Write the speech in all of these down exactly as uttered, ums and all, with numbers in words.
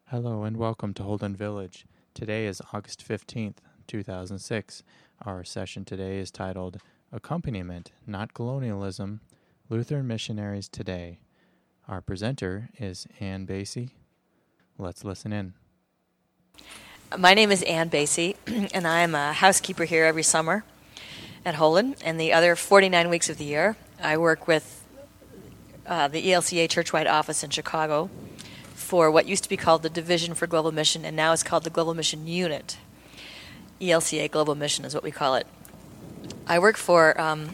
Hello and welcome to Holden Village. Today is August fifteenth, two thousand six. Our session today is titled Accompaniment, Not Colonialism, Lutheran Missionaries Today. Our presenter is Ann Basie. Let's listen in. My name is Ann Basie, and I'm a housekeeper here every summer at Holden. And the other forty-nine weeks of the year, I work with uh, the E L C A Churchwide Office in Chicago for what used to be called the Division for Global Mission, and now is called the Global Mission Unit. E L C A Global Mission is what we call it. I work for um,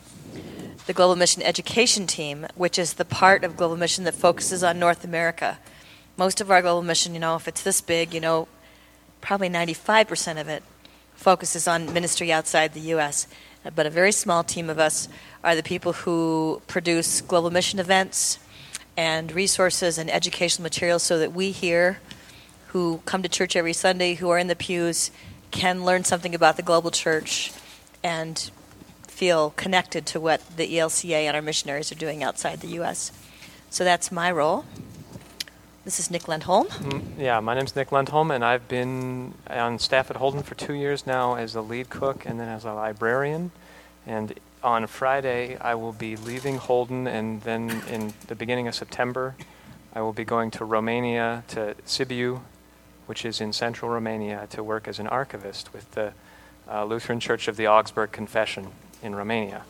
the Global Mission Education Team, which is the part of Global Mission that focuses on North America. Most of our Global Mission, you know, if it's this big, you know, probably ninety-five percent of it focuses on ministry outside the U S But a very small team of us are the people who produce Global Mission events and resources and educational materials so that we here, who come to church every Sunday, who are in the pews, can learn something about the global church and feel connected to what the E L C A and our missionaries are doing outside the U S So that's my role. This is Nick Lendholm. Mm, yeah, my name's Nick Lendholm, and I've been on staff at Holden for two years now as a lead cook and then as a librarian. And on Friday, I will be leaving Holden, and then in the beginning of September, I will be going to Romania, to Sibiu, which is in central Romania, to work as an archivist with the uh, Lutheran Church of the Augsburg Confession in Romania.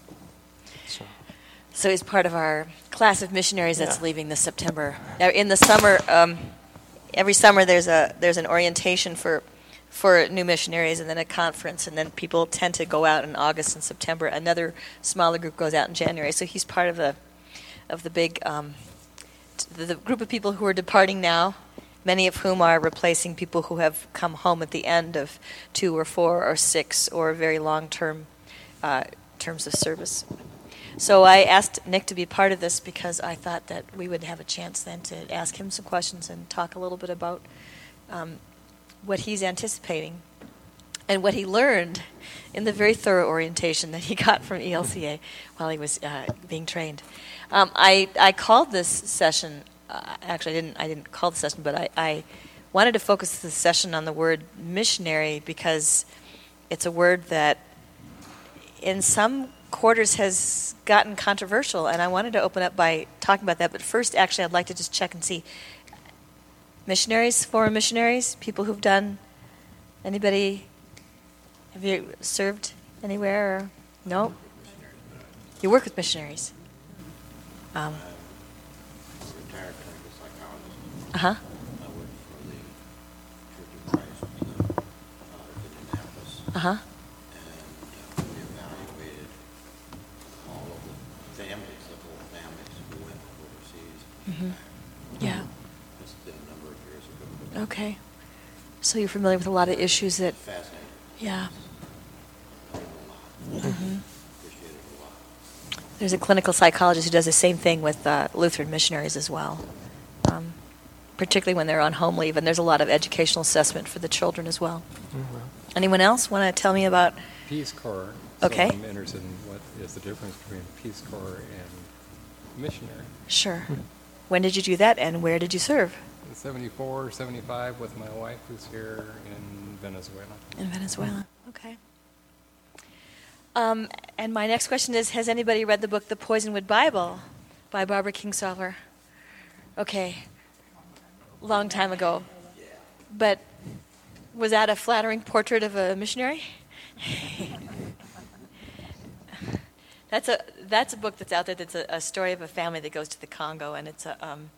So. So he's part of our class of missionaries that's Yeah. leaving this September. Now, in the summer, um, every summer there's a there's an orientation for for new missionaries, and then a conference, and then people tend to go out in August and September. Another smaller group goes out in January. So he's part of the of the big um, t- the, the group of people who are departing now. Many of whom are replacing people who have come home at the end of two or four or six or very long term uh, terms of service. So I asked Nick to be part of this because I thought that we would have a chance then to ask him some questions and talk a little bit about um, what he's anticipating and what he learned in the very thorough orientation that he got from E L C A while he was uh, being trained. Um, I I called this session. Uh, actually, I didn't. I didn't call the session, but I, I wanted to focus the session on the word missionary because it's a word that, in some quarters, has gotten controversial, and I wanted to open up by talking about that. But first, actually, I'd like to just check and see missionaries, foreign missionaries, people who've done. Anybody? Have you served anywhere? Or, no. You work with missionaries. Um, Retired clinical psychologist. uh huh. I work for the Church of Christ in uh, Indianapolis. Uh huh. And uh, we evaluated all of the families, the whole families who went overseas. Mm-hmm. Yeah. This has been a number of years ago. Okay. So you're familiar with a lot of issues that. Fascinating. Yeah. I learned a lot. Mm-hmm. Appreciate it a lot. There's a clinical psychologist who does the same thing with uh, Lutheran missionaries as well, um, particularly when they're on home leave, and there's a lot of educational assessment for the children as well. Mm-hmm. Anyone else want to tell me about? Peace Corps. Okay. So I'm interested in what is the difference between Peace Corps and missionary. Sure. When did you do that, and where did you serve? seventy-four, seventy-five with my wife who's here in Venezuela. In Venezuela. Okay. Um, and my next question is, has anybody read the book The Poisonwood Bible by Barbara Kingsolver? Okay. Long time ago. But was that a flattering portrait of a missionary? That's a that's a book that's out there. That's a, a story of a family that goes to the Congo, and it's a um,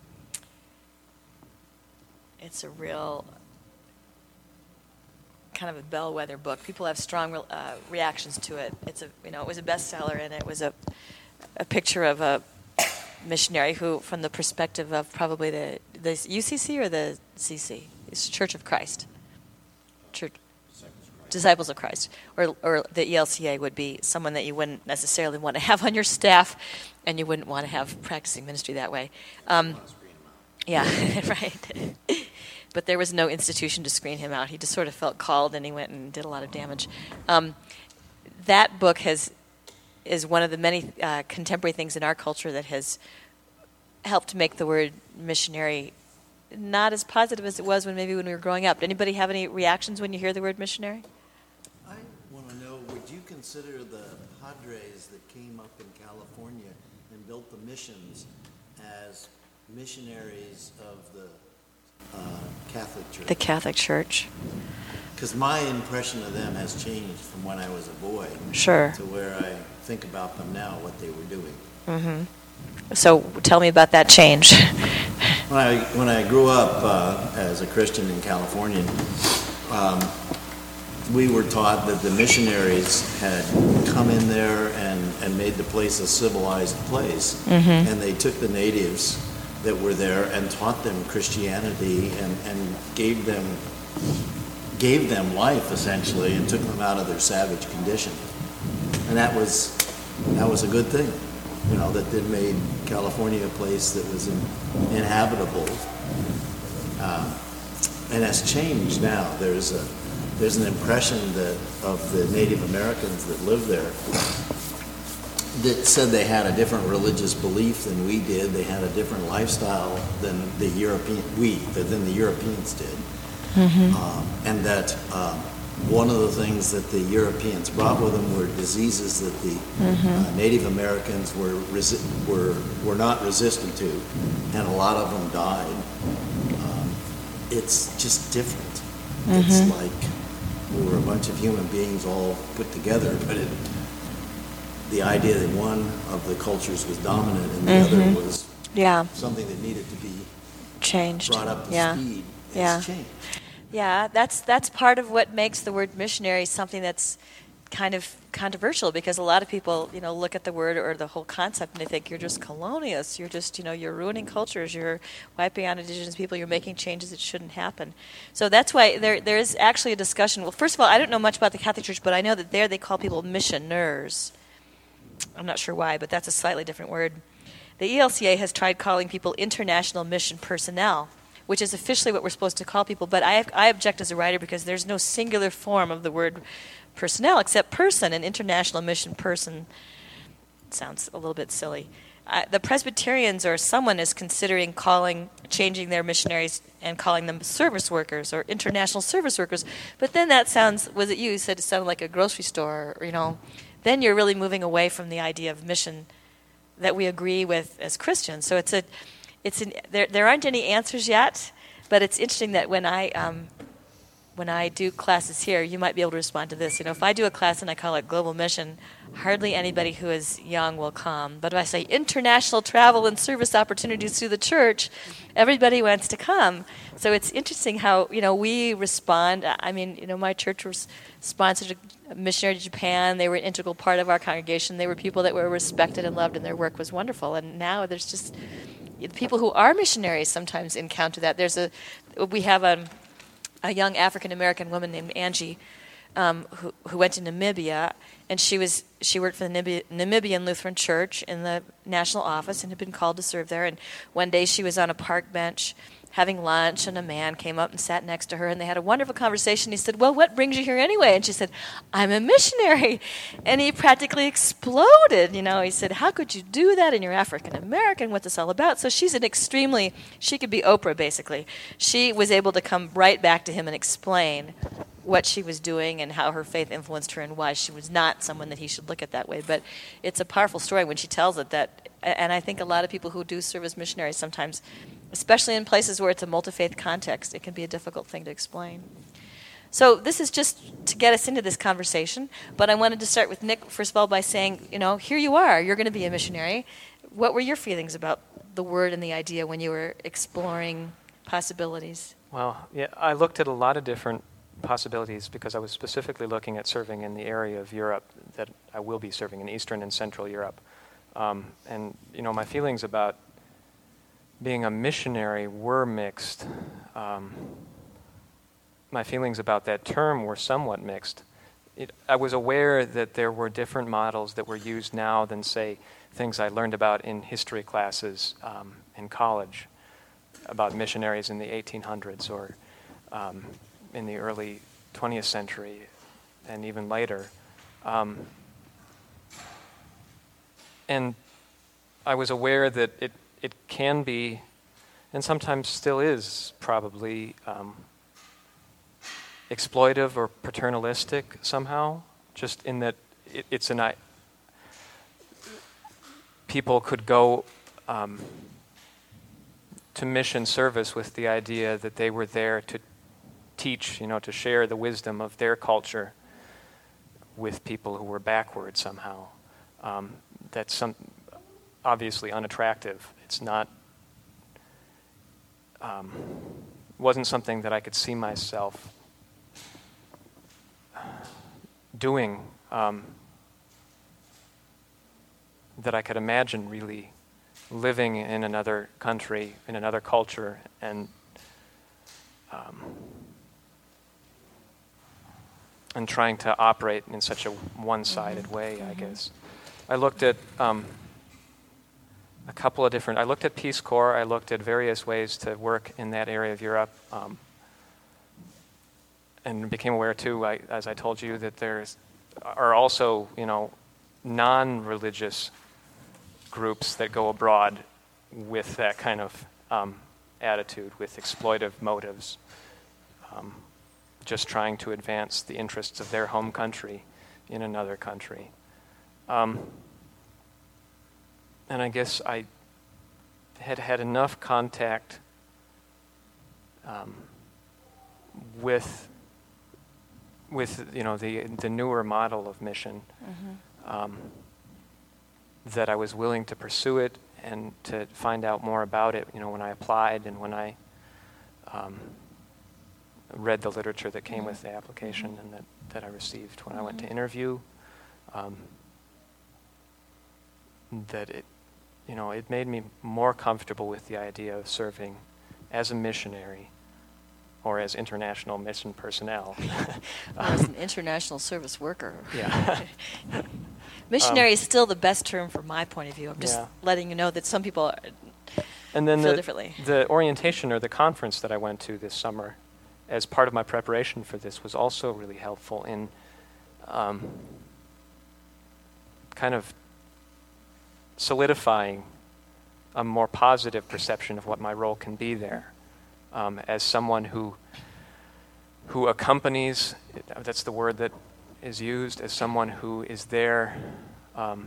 it's a real kind of a bellwether book. People have strong uh, reactions to it. It's a you know it was a bestseller, and it was a a picture of a missionary who, from the perspective of probably the the U C C or the C C, it's Church of Christ, Church. Disciples of Christ, or or the E L C A would be someone that you wouldn't necessarily want to have on your staff, and you wouldn't want to have practicing ministry that way. Um, yeah, right. But there was no institution to screen him out. He just sort of felt called, and he went and did a lot of damage. Um, that book has is one of the many uh, contemporary things in our culture that has helped make the word missionary not as positive as it was when maybe when we were growing up. Anybody have any reactions when you hear the word missionary? I want to know, would you consider the Padres that came up in California and built the missions as missionaries of the uh, Catholic Church? The Catholic Church. Because my impression of them has changed from when I was a boy Sure. to where I think about them now, what they were doing. Mm-hmm. So tell me about that change. When I, when I grew up uh, as a Christian in California, um, we were taught that the missionaries had come in there and, and made the place a civilized place. Mm-hmm. And they took the natives that were there and taught them Christianity and, and gave them gave them life, essentially, and took them out of their savage condition. And that was that was a good thing, you know, that it made California a place that was in, inhabitable. Uh, and has changed now. There's a there's an impression that of the Native Americans that lived there that said they had a different religious belief than we did. They had a different lifestyle than the European we than the Europeans did. Mm-hmm. Um, and that um, one of the things that the Europeans brought with them were diseases that the mm-hmm. uh, Native Americans were resi- were were not resistant to, and a lot of them died. Um, it's just different. Mm-hmm. It's like we were a bunch of human beings all put together, but it, the idea that one of the cultures was dominant and the mm-hmm. other was yeah. something that needed to be changed, brought up to yeah. speed, has yeah. changed. Yeah, that's that's part of what makes the word missionary something that's kind of controversial, because a lot of people, you know, look at the word or the whole concept and they think you're just colonialists, you're just, you know, you're ruining cultures, you're wiping out indigenous people, you're making changes that shouldn't happen. So that's why there there is actually a discussion. Well, first of all, I don't know much about the Catholic Church, but I know that there they call people missioners. I'm not sure why, but that's a slightly different word. The E L C A has tried calling people international mission personnel, which is officially what we're supposed to call people. But I, I object as a writer because there's no singular form of the word personnel except person. An international mission person sounds a little bit silly. Uh, the Presbyterians or someone is considering calling, changing their missionaries and calling them service workers or international service workers. But then that sounds, was it you who said it sounded like a grocery store, or, you know, then you're really moving away from the idea of mission that we agree with as Christians. So it's a It's an, there. There aren't any answers yet, but it's interesting that when I um, when I do classes here, you might be able to respond to this. You know, if I do a class and I call it Global Mission, hardly anybody who is young will come. But if I say international travel and service opportunities through the church, everybody wants to come. So it's interesting how, you know, we respond. I mean, you know, my church was sponsored a missionary to Japan. They were an integral part of our congregation. They were people that were respected and loved, and their work was wonderful. And now there's just people who are missionaries sometimes encounter that. There's a, we have a, a young African American woman named Angie, um, who who went to Namibia, and she was she worked for the Namib- Namibian Lutheran Church in the national office and had been called to serve there. And one day she was on a park bench having lunch, and a man came up and sat next to her, and they had a wonderful conversation. He said, "Well, what brings you here anyway?" And she said, "I'm a missionary." And he practically exploded. You know, he said, "How could you do that? And you're African American. What's this all about?" So she's an extremely, she could be Oprah, basically. She was able to come right back to him and explain what she was doing and how her faith influenced her and why she was not someone that he should look at that way. But it's a powerful story when she tells it, that, and I think a lot of people who do serve as missionaries sometimes, especially in places where it's a multi-faith context, it can be a difficult thing to explain. So this is just to get us into this conversation, but I wanted to start with Nick, first of all, by saying, you know, here you are, you're going to be a missionary. What were your feelings about the word and the idea when you were exploring possibilities? Well, yeah, I looked at a lot of different possibilities because I was specifically looking at serving in the area of Europe that I will be serving in Eastern and Central Europe. Um, and, you know, my feelings about being a missionary were mixed. Um, my feelings about that term were somewhat mixed. It, I was aware that there were different models that were used now than, say, things I learned about in history classes um, in college about missionaries in the eighteen hundreds or um, in the early twentieth century and even later. Um, and I was aware that it, it can be and sometimes still is probably um, exploitive or paternalistic somehow, just in that it, it's an I- people could go um, to mission service with the idea that they were there to teach, you know, to share the wisdom of their culture with people who were backward somehow. Um, that's some obviously unattractive. It's not, um, wasn't something that I could see myself doing, um, that I could imagine really living in another country, in another culture, and um, and trying to operate in such a one-sided mm-hmm. way, mm-hmm. I guess. I looked at um, a couple of different, I looked at Peace Corps, I looked at various ways to work in that area of Europe, um, and became aware too, I, as I told you, that there's are also, you know, non-religious groups that go abroad with that kind of um, attitude, with exploitive motives, um, just trying to advance the interests of their home country in another country. Um, and I guess I had had enough contact um, with with you know the the newer model of mission, mm-hmm. um, that I was willing to pursue it and to find out more about it. You know, when I applied and when I um, read the literature that came mm-hmm. with the application mm-hmm. and that, that I received when mm-hmm. I went to interview, um, that it, you know, it made me more comfortable with the idea of serving as a missionary or as international mission personnel. Or as an international service worker. Yeah. Missionary um, is still the best term from my point of view. I'm just yeah. letting you know that some people are, and then feel the, differently. The orientation or the conference that I went to this summer as part of my preparation for this was also really helpful in um, kind of solidifying a more positive perception of what my role can be there. Um, as someone who who accompanies, that's the word that is used, as someone who is there um,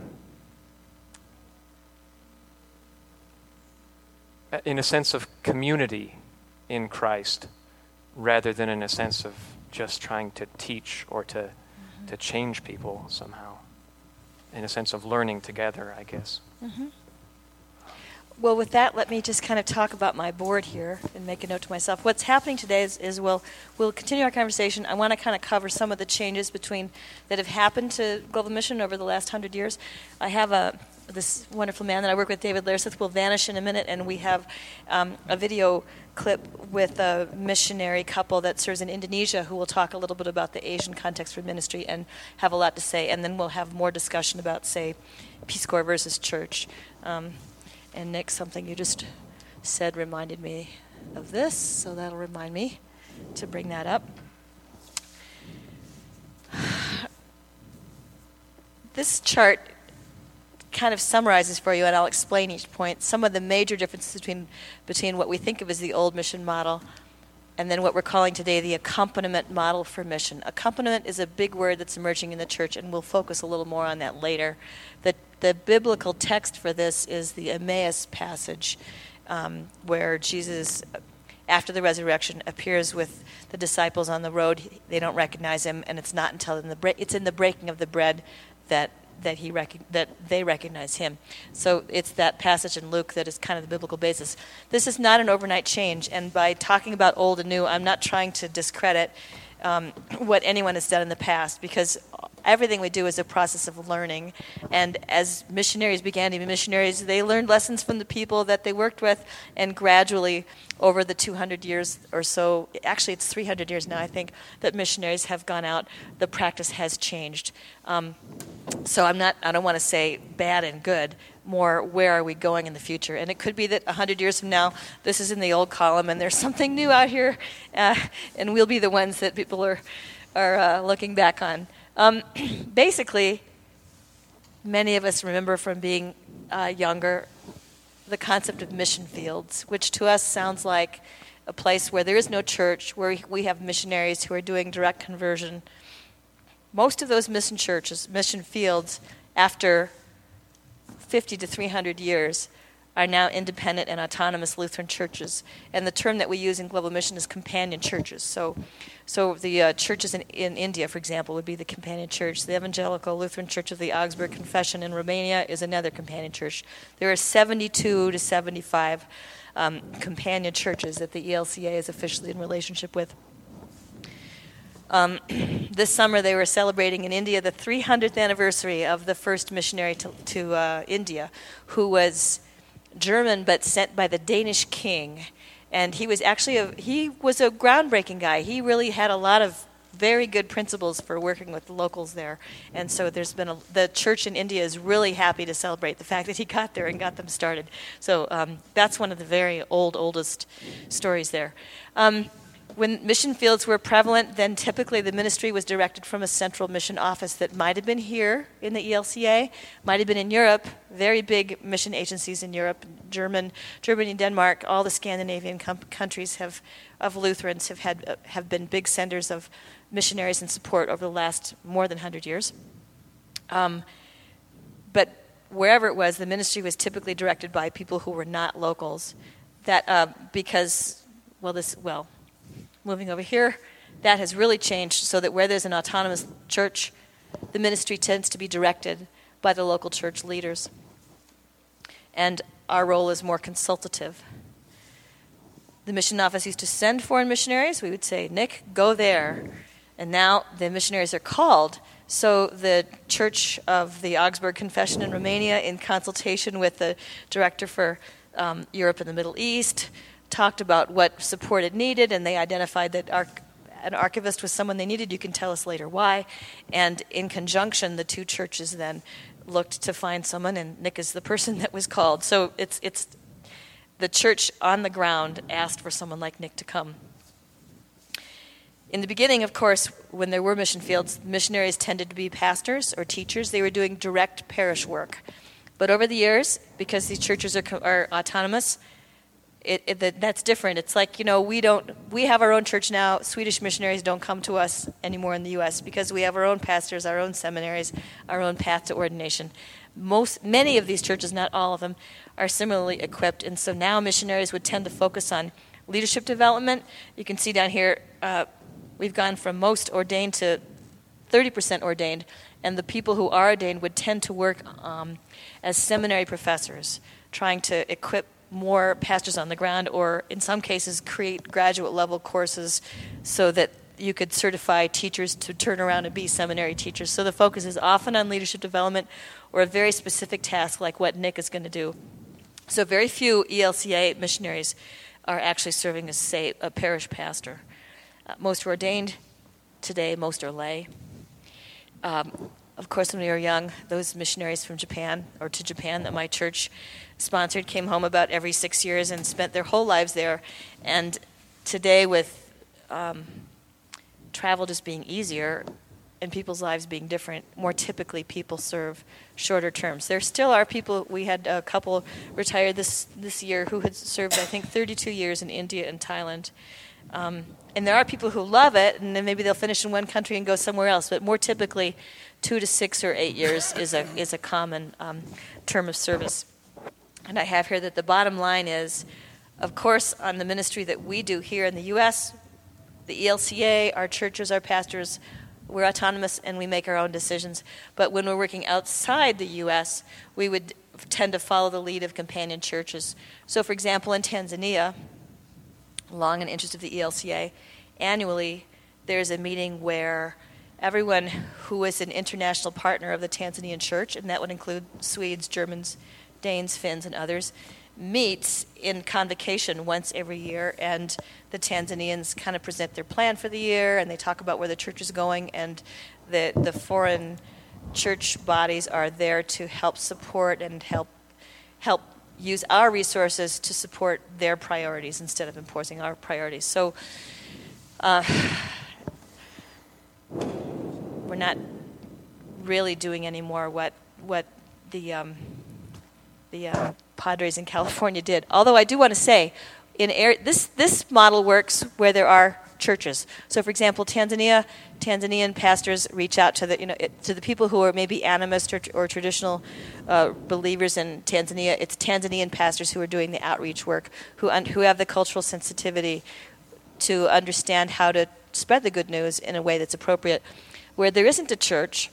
in a sense of community in Christ, rather than in a sense of just trying to teach or to mm-hmm. to change people somehow, in a sense of learning together, I guess. Mm-hmm. Well, with that, let me just kind of talk about my board here and make a note to myself. What's happening today is, is we'll, we'll continue our conversation. I want to kind of cover some of the changes between that have happened to Global Mission over the last hundred years. I have a this wonderful man that I work with, David Lareseth, will vanish in a minute, and we have um, a video clip with a missionary couple that serves in Indonesia who will talk a little bit about the Asian context for ministry and have a lot to say. And then we'll have more discussion about, say, Peace Corps versus church. Um, And Nick, something you just said reminded me of this, so that'll remind me to bring that up. This chart kind of summarizes for you, and I'll explain each point, some of the major differences between between what we think of as the old mission model and then what we're calling today the accompaniment model for mission. Accompaniment is a big word that's emerging in the church, and we'll focus a little more on that later. The, the biblical text for this is the Emmaus passage, um, where Jesus, after the resurrection, appears with the disciples on the road. They don't recognize him, and it's not until in the bre- it's in the breaking of the bread that that he rec- that they recognize him. So it's that passage in Luke that is kind of the biblical basis. This is not an overnight change, and by talking about old and new, I'm not trying to discredit um, what anyone has done in the past, because everything we do is a process of learning. And as missionaries began to be missionaries, they learned lessons from the people that they worked with, and gradually over the two hundred years or so, actually it's three hundred years now, I think, that missionaries have gone out, the practice has changed. Um, so I'm not, I don't want to say bad and good, more where are we going in the future. And it could be that one hundred years from now, this is in the old column and there's something new out here, uh, and we'll be the ones that people are, are uh, looking back on. Um, basically, many of us remember from being uh, younger the concept of mission fields, which to us sounds like a place where there is no church, where we have missionaries who are doing direct conversion. Most of those mission churches, mission fields, after fifty to three hundred years, are now independent and autonomous Lutheran churches. And the term that we use in Global Mission is companion churches. So so the uh, churches in, in India, for example, would be the companion church. The Evangelical Lutheran Church of the Augsburg Confession in Romania is another companion church. There are seventy-two to seventy-five um, companion churches that the E L C A is officially in relationship with. Um, this summer they were celebrating in India the three hundredth anniversary of the first missionary to, to uh, India, who was German but sent by the Danish king. And he was actually a, he was a groundbreaking guy. He really had a lot of very good principles for working with the locals there. And so there's been a, the church in India is really happy to celebrate the fact that he got there and got them started. So um, that's one of the very old, oldest stories there. Um, When mission fields were prevalent, then typically the ministry was directed from a central mission office that might have been here in the E L C A, might have been in Europe, very big mission agencies in Europe, German, Germany, Denmark, all the Scandinavian com- countries have, of Lutherans have had uh, have been big senders of missionaries and support over the last more than one hundred years. Um, but wherever it was, the ministry was typically directed by people who were not locals. That uh, because, well, this, well, moving over here, that has really changed so that where there's an autonomous church, the ministry tends to be directed by the local church leaders. And our role is more consultative. The mission office used to send foreign missionaries. We would say, Nick, go there. And now the missionaries are called. So the Church of the Augsburg Confession in Romania, in consultation with the director for um, Europe and the Middle East, talked about what support it needed, and they identified that arch- an archivist was someone they needed. You can tell us later why. And in conjunction, the two churches then looked to find someone, and Nick is the person that was called. So it's it's the church on the ground asked for someone like Nick to come. In the beginning, of course, when there were mission fields, missionaries tended to be pastors or teachers. They were doing direct parish work. But over the years, because these churches are, are autonomous, It, it, that, that's different. It's like, you know, we don't, we have our own church now. Swedish missionaries don't come to us anymore in the U S because we have our own pastors, our own seminaries, our own path to ordination. Most, many of these churches, not all of them, are similarly equipped. And so now missionaries would tend to focus on leadership development. You can see down here, uh, we've gone from most ordained to thirty percent ordained. And the people who are ordained would tend to work um, as seminary professors, trying to equip more pastors on the ground, or in some cases create graduate level courses so that you could certify teachers to turn around and be seminary teachers. So the focus is often on leadership development or a very specific task like what Nick is going to do. So very few E L C A missionaries are actually serving as, say, a parish pastor. Uh, most are ordained today, most are lay. Um, Of course, when we were young, those missionaries from Japan, or to Japan, that my church sponsored, came home about every six years and spent their whole lives there. And today, with um, travel just being easier and people's lives being different, more typically people serve shorter terms. There still are people, we had a couple retired this, this year who had served, I think, thirty-two years in India and Thailand. Um, and there are people who love it, and then maybe they'll finish in one country and go somewhere else. But more typically, two to six or eight years is a is a common um, term of service. And I have here that the bottom line is, of course, on the ministry that we do here in the U S, the E L C A, our churches, our pastors, we're autonomous and we make our own decisions. But when we're working outside the U S, we would tend to follow the lead of companion churches. So, for example, in Tanzania, long and interest of the E L C A, annually there's a meeting where everyone who is an international partner of the Tanzanian church, and that would include Swedes, Germans, Danes, Finns, and others, meets in convocation once every year, and the Tanzanians kind of present their plan for the year, and they talk about where the church is going, and the the foreign church bodies are there to help support and help help use our resources to support their priorities instead of imposing our priorities. So uh, we're not really doing anymore what what the um, the uh, padres in California did. Although I do want to say, in air, this this model works where there are churches. So, for example, Tanzania, Tanzanian pastors reach out to the you know it, to the people who are maybe animist or, or traditional uh, believers in Tanzania. It's Tanzanian pastors who are doing the outreach work, who un, who have the cultural sensitivity to understand how to spread the good news in a way that's appropriate. Where there isn't a church,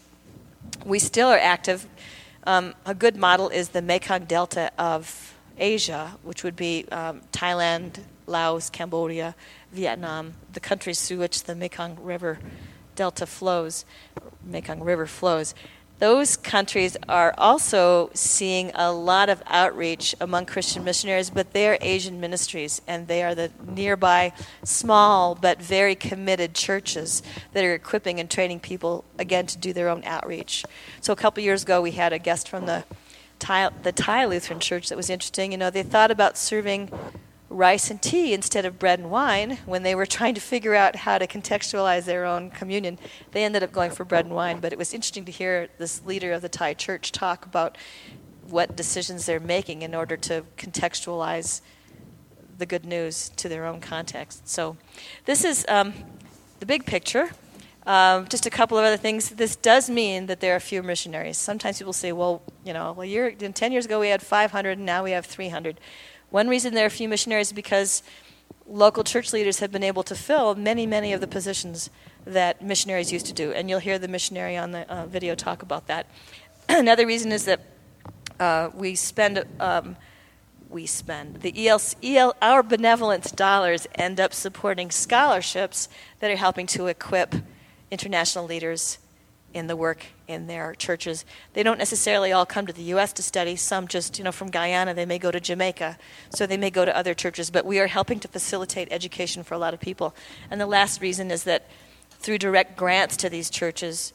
we still are active. Um, a good model is the Mekong Delta of Asia, which would be um, Thailand, Laos, Cambodia, Vietnam, the countries through which the Mekong River Delta flows, Mekong River flows. Those countries are also seeing a lot of outreach among Christian missionaries, but they're Asian ministries, and they are the nearby small but very committed churches that are equipping and training people, again, to do their own outreach. So a couple years ago, we had a guest from the Thai, the Thai Lutheran Church that was interesting. You know, they thought about serving rice and tea instead of bread and wine when they were trying to figure out how to contextualize their own communion. They ended up going for bread and wine, but it was interesting to hear this leader of the Thai church talk about what decisions they're making in order to contextualize the good news to their own context. So this is um, the big picture. Um, just a couple of other things. This does mean that there are fewer missionaries. Sometimes people say, well, you know, well, year, ten years ago we had five hundred and now we have three hundred. One reason there are few missionaries is because local church leaders have been able to fill many, many of the positions that missionaries used to do. And you'll hear the missionary on the uh, video talk about that. Another reason is that uh, we spend, um, we spend, the E L C, E L, our benevolence dollars end up supporting scholarships that are helping to equip international leaders in the work in their churches. They don't necessarily all come to the U S to study. Some just, you know, from Guyana, they may go to Jamaica, so they may go to other churches. But we are helping to facilitate education for a lot of people. And the last reason is that through direct grants to these churches,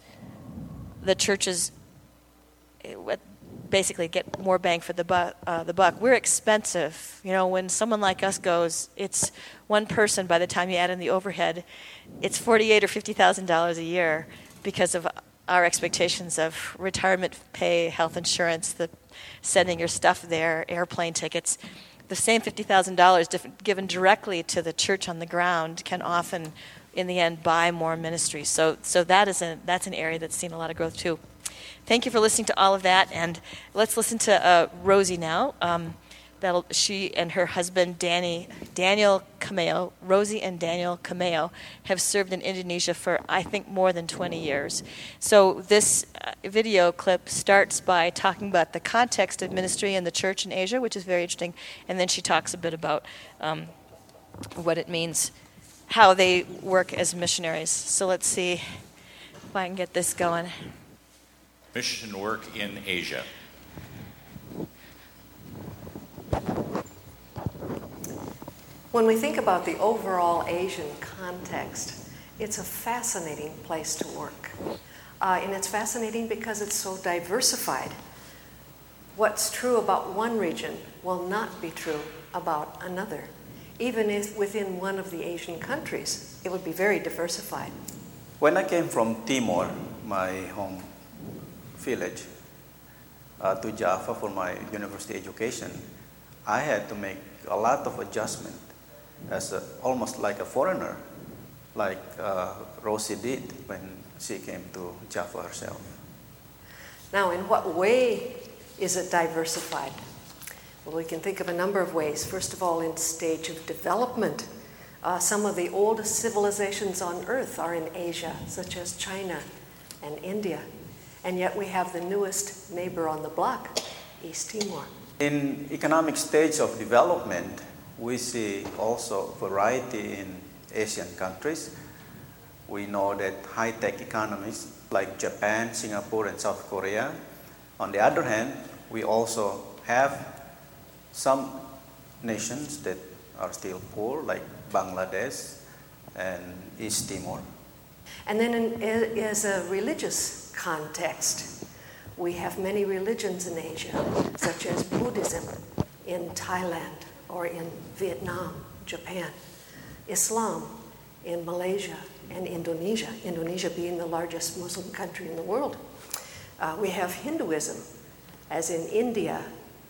the churches basically get more bang for the buck. Uh, the buck. We're expensive. You know, when someone like us goes, it's one person. By the time you add in the overhead, it's forty-eight or fifty thousand dollars a year, because of our expectations of retirement pay, health insurance, the sending your stuff there, airplane tickets. The same fifty thousand dollars given directly to the church on the ground can often, in the end, buy more ministry. So, so that is a, that's an area that's seen a lot of growth too. Thank you for listening to all of that, and let's listen to uh, Rosie now. Um, That'll, she and her husband, Danny, Daniel Cameo, Rosie and Daniel Cameo, have served in Indonesia for, I think, more than twenty years. So this uh, video clip starts by talking about the context of ministry in the church in Asia, which is very interesting, and then she talks a bit about um, what it means, how they work as missionaries. So let's see if I can get this going. Mission work in Asia. When we think about the overall Asian context, it's a fascinating place to work. Uh, and it's fascinating because it's so diversified. What's true about one region will not be true about another. Even if within one of the Asian countries, it would be very diversified. When I came from Timor, my home village, uh, to Java for my university education, I had to make a lot of adjustment as a, almost like a foreigner, like uh, Rosie did when she came to Java herself. Now, in what way is it diversified? Well, we can think of a number of ways. First of all, in stage of development. Uh, some of the oldest civilizations on Earth are in Asia, such as China and India. And yet we have the newest neighbor on the block, East Timor. In economic stage of development, we see also variety in Asian countries. We know that high-tech economies like Japan, Singapore, and South Korea. On the other hand, we also have some nations that are still poor, like Bangladesh and East Timor. And then in, as a religious context, we have many religions in Asia, such as Buddhism in Thailand or in Vietnam, Japan, Islam in Malaysia and Indonesia, Indonesia being the largest Muslim country in the world. Uh, we have Hinduism, as in India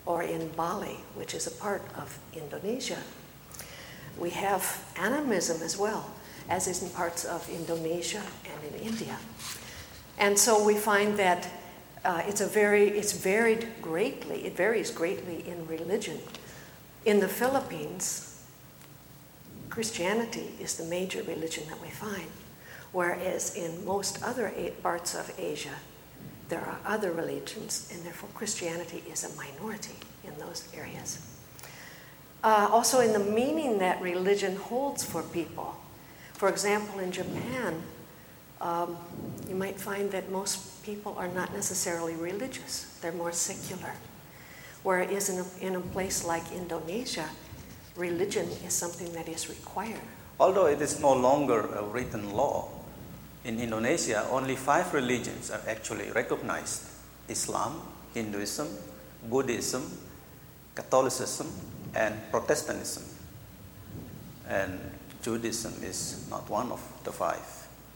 or in Bali, which is a part of Indonesia. We have animism as well, as is in parts of Indonesia and in India. And so we find that uh, it's a very, it's varied greatly, it varies greatly in religion. In the Philippines, Christianity is the major religion that we find, whereas in most other parts of Asia, there are other religions, and therefore Christianity is a minority in those areas. Uh, also in the meaning that religion holds for people. For example, in Japan, um, you might find that most people are not necessarily religious. They're more secular. Whereas in a, in a place like Indonesia, religion is something that is required. Although it is no longer a written law, in Indonesia, only five religions are actually recognized: Islam, Hinduism, Buddhism, Catholicism, and Protestantism. And Judaism is not one of the five.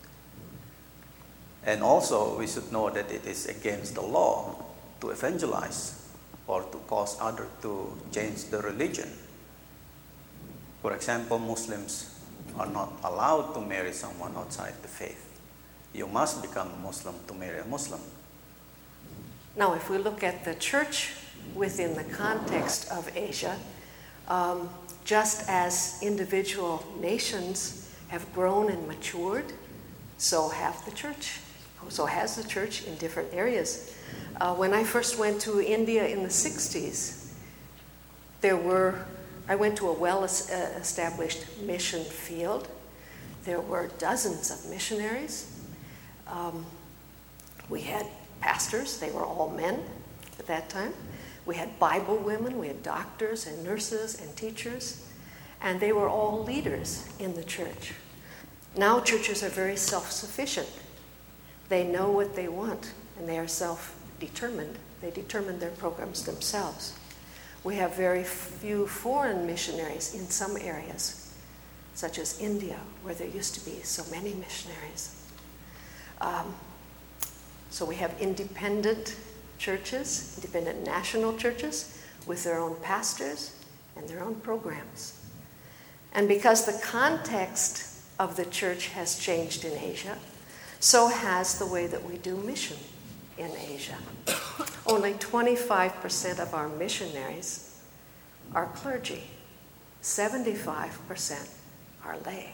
And also, we should know that it is against the law to evangelize or to cause others to change the religion. For example, Muslims are not allowed to marry someone outside the faith. You must become a Muslim to marry a Muslim. Now, if we look at the church within the context of Asia, um, just as individual nations have grown and matured, so have the church. So has the church in different areas. Uh, when I first went to India in the sixties, there were, I went to a well-established mission field. There were dozens of missionaries. Um, we had pastors, they were all men at that time. We had Bible women, we had doctors and nurses and teachers, and they were all leaders in the church. Now churches are very self-sufficient. They know what they want, and they are self-determined. They determine their programs themselves. We have very few foreign missionaries in some areas, such as India, where there used to be so many missionaries. Um, so we have independent churches, independent national churches, with their own pastors and their own programs. And because the context of the church has changed in Asia, so has the way that we do mission in Asia. Only twenty-five percent of our missionaries are clergy. seventy-five percent are lay.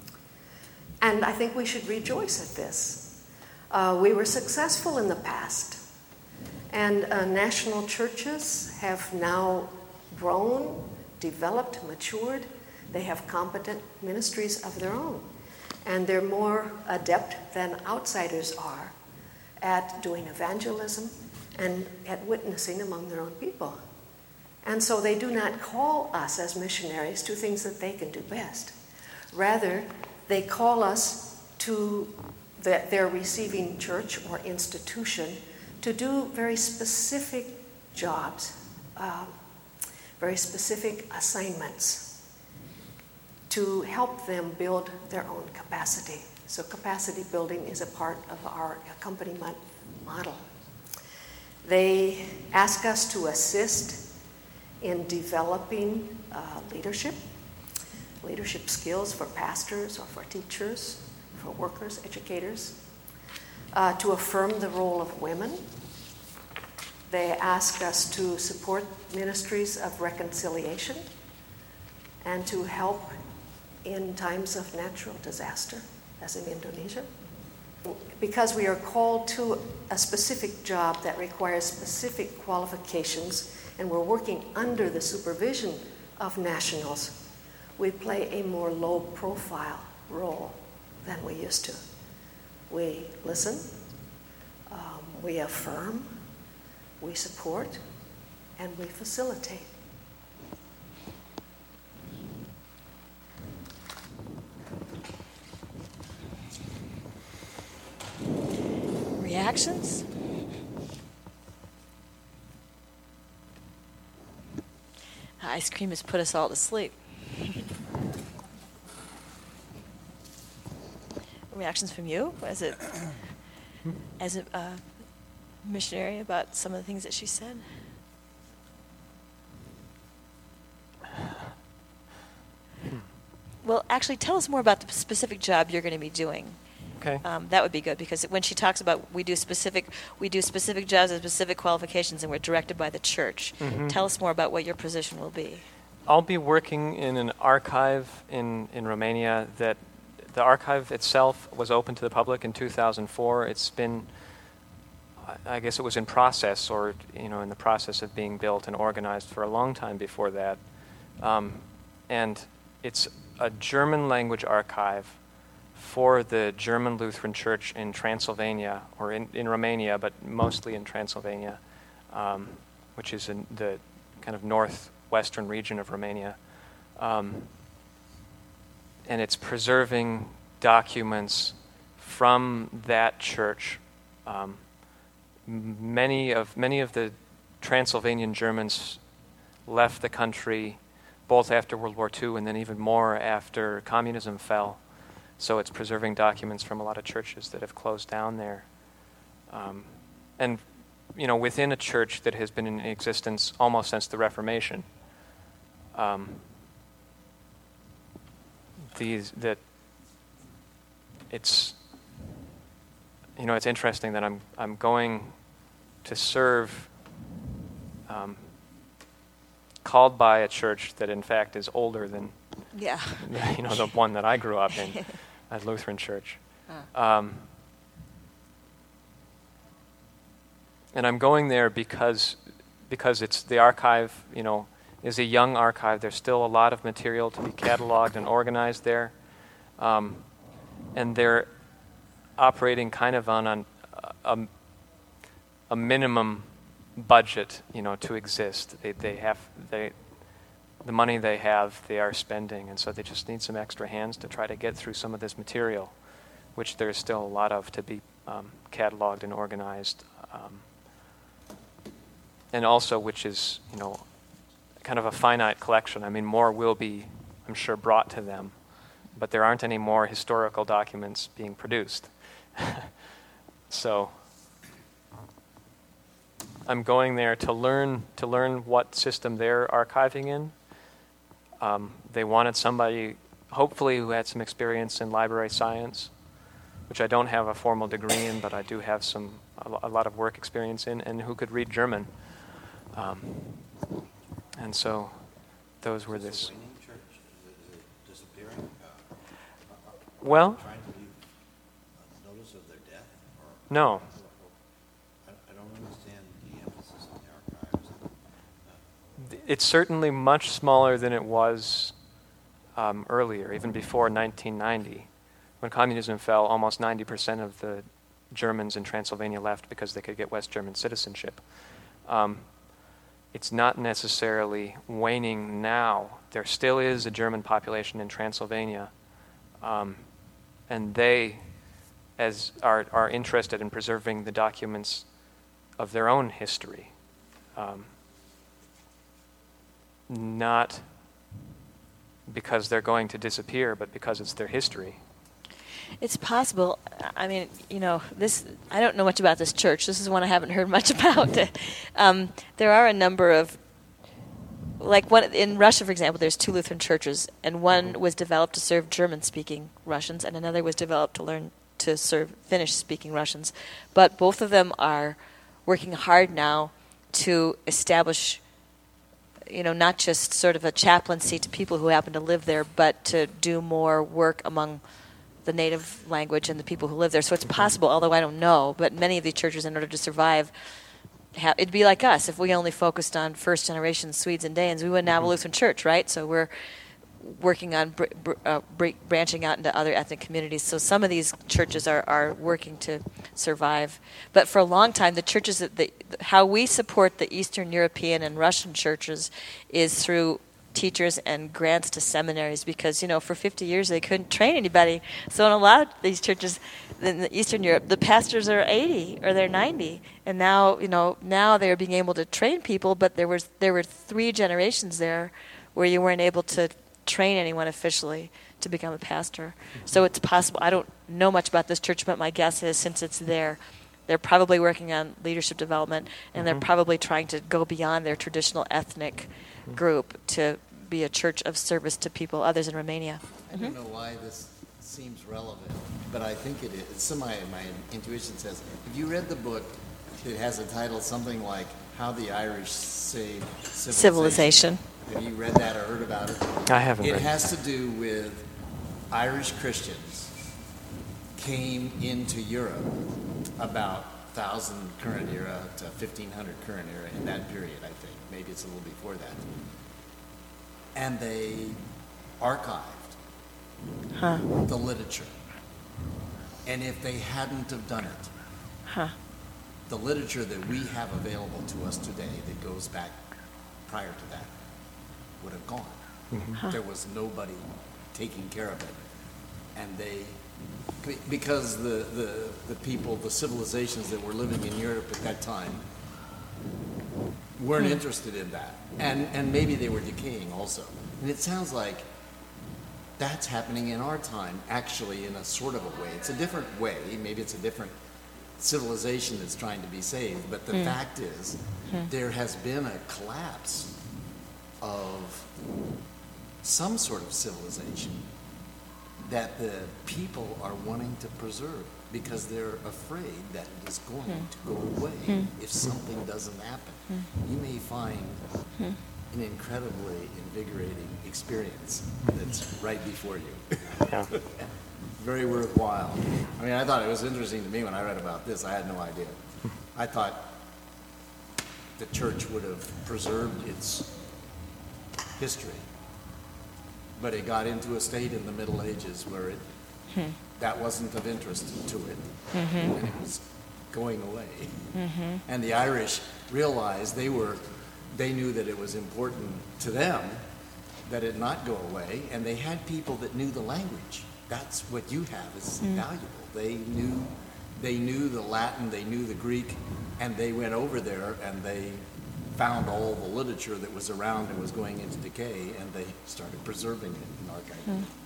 And I think we should rejoice at this. Uh, we were successful in the past. And uh, national churches have now grown, developed, matured. They have competent ministries of their own. And they're more adept than outsiders are at doing evangelism and at witnessing among their own people. And so they do not call us as missionaries to things that they can do best. Rather, they call us to the, their receiving church or institution to do very specific jobs, uh, very specific assignments, to help them build their own capacity. So capacity building is a part of our accompaniment model. They ask us to assist in developing uh, leadership, leadership skills for pastors or for teachers, for workers, educators, uh, to affirm the role of women. They ask us to support ministries of reconciliation and to help in times of natural disaster, as in Indonesia. Because we are called to a specific job that requires specific qualifications, and we're working under the supervision of nationals, we play a more low-profile role than we used to. We listen, um, we affirm, we support, and we facilitate. Reactions? Ice cream has put us all to sleep. Reactions from you as a as a uh, missionary about some of the things that she said? Well, actually, tell us more about the specific job you're going to be doing. Okay. Um, that would be good, because when she talks about we do specific we do specific jobs and specific qualifications, and we're directed by the church. Mhm. Tell us more about what your position will be. I'll be working in an archive in, in Romania. That the archive itself was open to the public in two thousand four. It's been, I guess it was in process, or you know, in the process of being built and organized for a long time before that. Um, and it's a German language archive for the German Lutheran Church in Transylvania, or in, in Romania, but mostly in Transylvania, um, which is in the kind of northwestern region of Romania. Um, and it's preserving documents from that church. Um, m- many of many of the Transylvanian Germans left the country both after World War Two and then even more after communism fell. So it's preserving documents from a lot of churches that have closed down there. Um, and, you know, within a church that has been in existence almost since the Reformation, um, these, that it's, you know, it's interesting that I'm, I'm going to serve, um, called by a church that in fact is older than, Yeah. you know, the one that I grew up in, at Lutheran Church. Um, and I'm going there because because it's the archive, you know, is a young archive. There's still a lot of material to be cataloged and organized there. Um, and they're operating kind of on an, a, a minimum budget, you know, to exist. They they have they the money they have, they are spending, and so they just need some extra hands to try to get through some of this material, which there's still a lot of to be um, cataloged and organized, um, and also which is, you know, kind of a finite collection. I mean, more will be, I'm sure, brought to them, but there aren't any more historical documents being produced. So I'm going there to learn to learn what system they're archiving in. Um, they wanted somebody, hopefully, who had some experience in library science, which I don't have a formal degree in, but I do have some a, lo- a lot of work experience in, and who could read German. Um, and so, those were this. Well, no. It's certainly much smaller than it was um, earlier, even before nineteen ninety. When communism fell, almost ninety percent of the Germans in Transylvania left because they could get West German citizenship. Um, it's not necessarily waning now. There still is a German population in Transylvania, um, and they as are, are interested in preserving the documents of their own history. Um, Not because they're going to disappear, but because it's their history. It's possible. I mean, you know, this. I don't know much about this church. This is one I haven't heard much about. um, there are a number of, like one in Russia, for example. There's two Lutheran churches, and one mm-hmm. was developed to serve German-speaking Russians, and another was developed to learn to serve Finnish-speaking Russians. But both of them are working hard now to establish, you know, not just sort of a chaplaincy to people who happen to live there, but to do more work among the native language and the people who live there. So it's possible, although I don't know, but many of these churches, in order to survive, have, it'd be like us. If we only focused on first-generation Swedes and Danes, we wouldn't have a Lutheran church, right? So we're working on br- br- uh, br- branching out into other ethnic communities. So some of these churches are, are working to survive. But for a long time, the churches, that the, how we support the Eastern European and Russian churches is through teachers and grants to seminaries, because, you know, for fifty years they couldn't train anybody. So in a lot of these churches in the Eastern Europe, the pastors are eighty or they're ninety, and now, you know, now they're being able to train people, but there was there were three generations there where you weren't able to train anyone officially to become a pastor. So it's possible. I don't know much about this church, but my guess is, since it's there, they're probably working on leadership development, and mm-hmm. they're probably trying to go beyond their traditional ethnic mm-hmm. group to be a church of service to people, others in Romania. I don't know why this seems relevant, but I think it is. Some of my, my intuition says, if you read the book, it has a title something like How the Irish Saved Civilization. Civilization. Have you read that or heard about it? I haven't It read has to do with Irish Christians came into Europe about one thousand current era to fifteen hundred current era, in that period, I think. Maybe it's a little before that. And they archived Huh. the literature. And if they hadn't have done it, Huh. the literature that we have available to us today that goes back prior to that would have gone. Huh. There was nobody taking care of it. And they, because the, the, the people, the civilizations that were living in Europe at that time weren't Hmm. interested in that. And, and maybe they were decaying also. And it sounds like that's happening in our time, actually, in a sort of a way. It's a different way. Maybe it's a different civilization that's trying to be saved. But the Hmm. fact is, Hmm. there has been a collapse of some sort of civilization that the people are wanting to preserve because they're afraid that it is going Hmm. to go away Hmm. if something doesn't happen. Hmm. You may find Hmm. an incredibly invigorating experience that's right before you. Yeah. Very worthwhile. I mean, I thought it was interesting to me when I read about this. I had no idea. I thought the church would have preserved its history, but it got into a state in the Middle Ages where it Hmm. that wasn't of interest to it, Mhm. and it was going away. Mhm. And the Irish realized they were, they knew that it was important to them that it not go away, and they had people that knew the language. That's what you have is Mm. valuable. They knew, they knew the Latin, they knew the Greek, and they went over there and they found all the literature that was around and was going into decay, and they started preserving it and archiving it.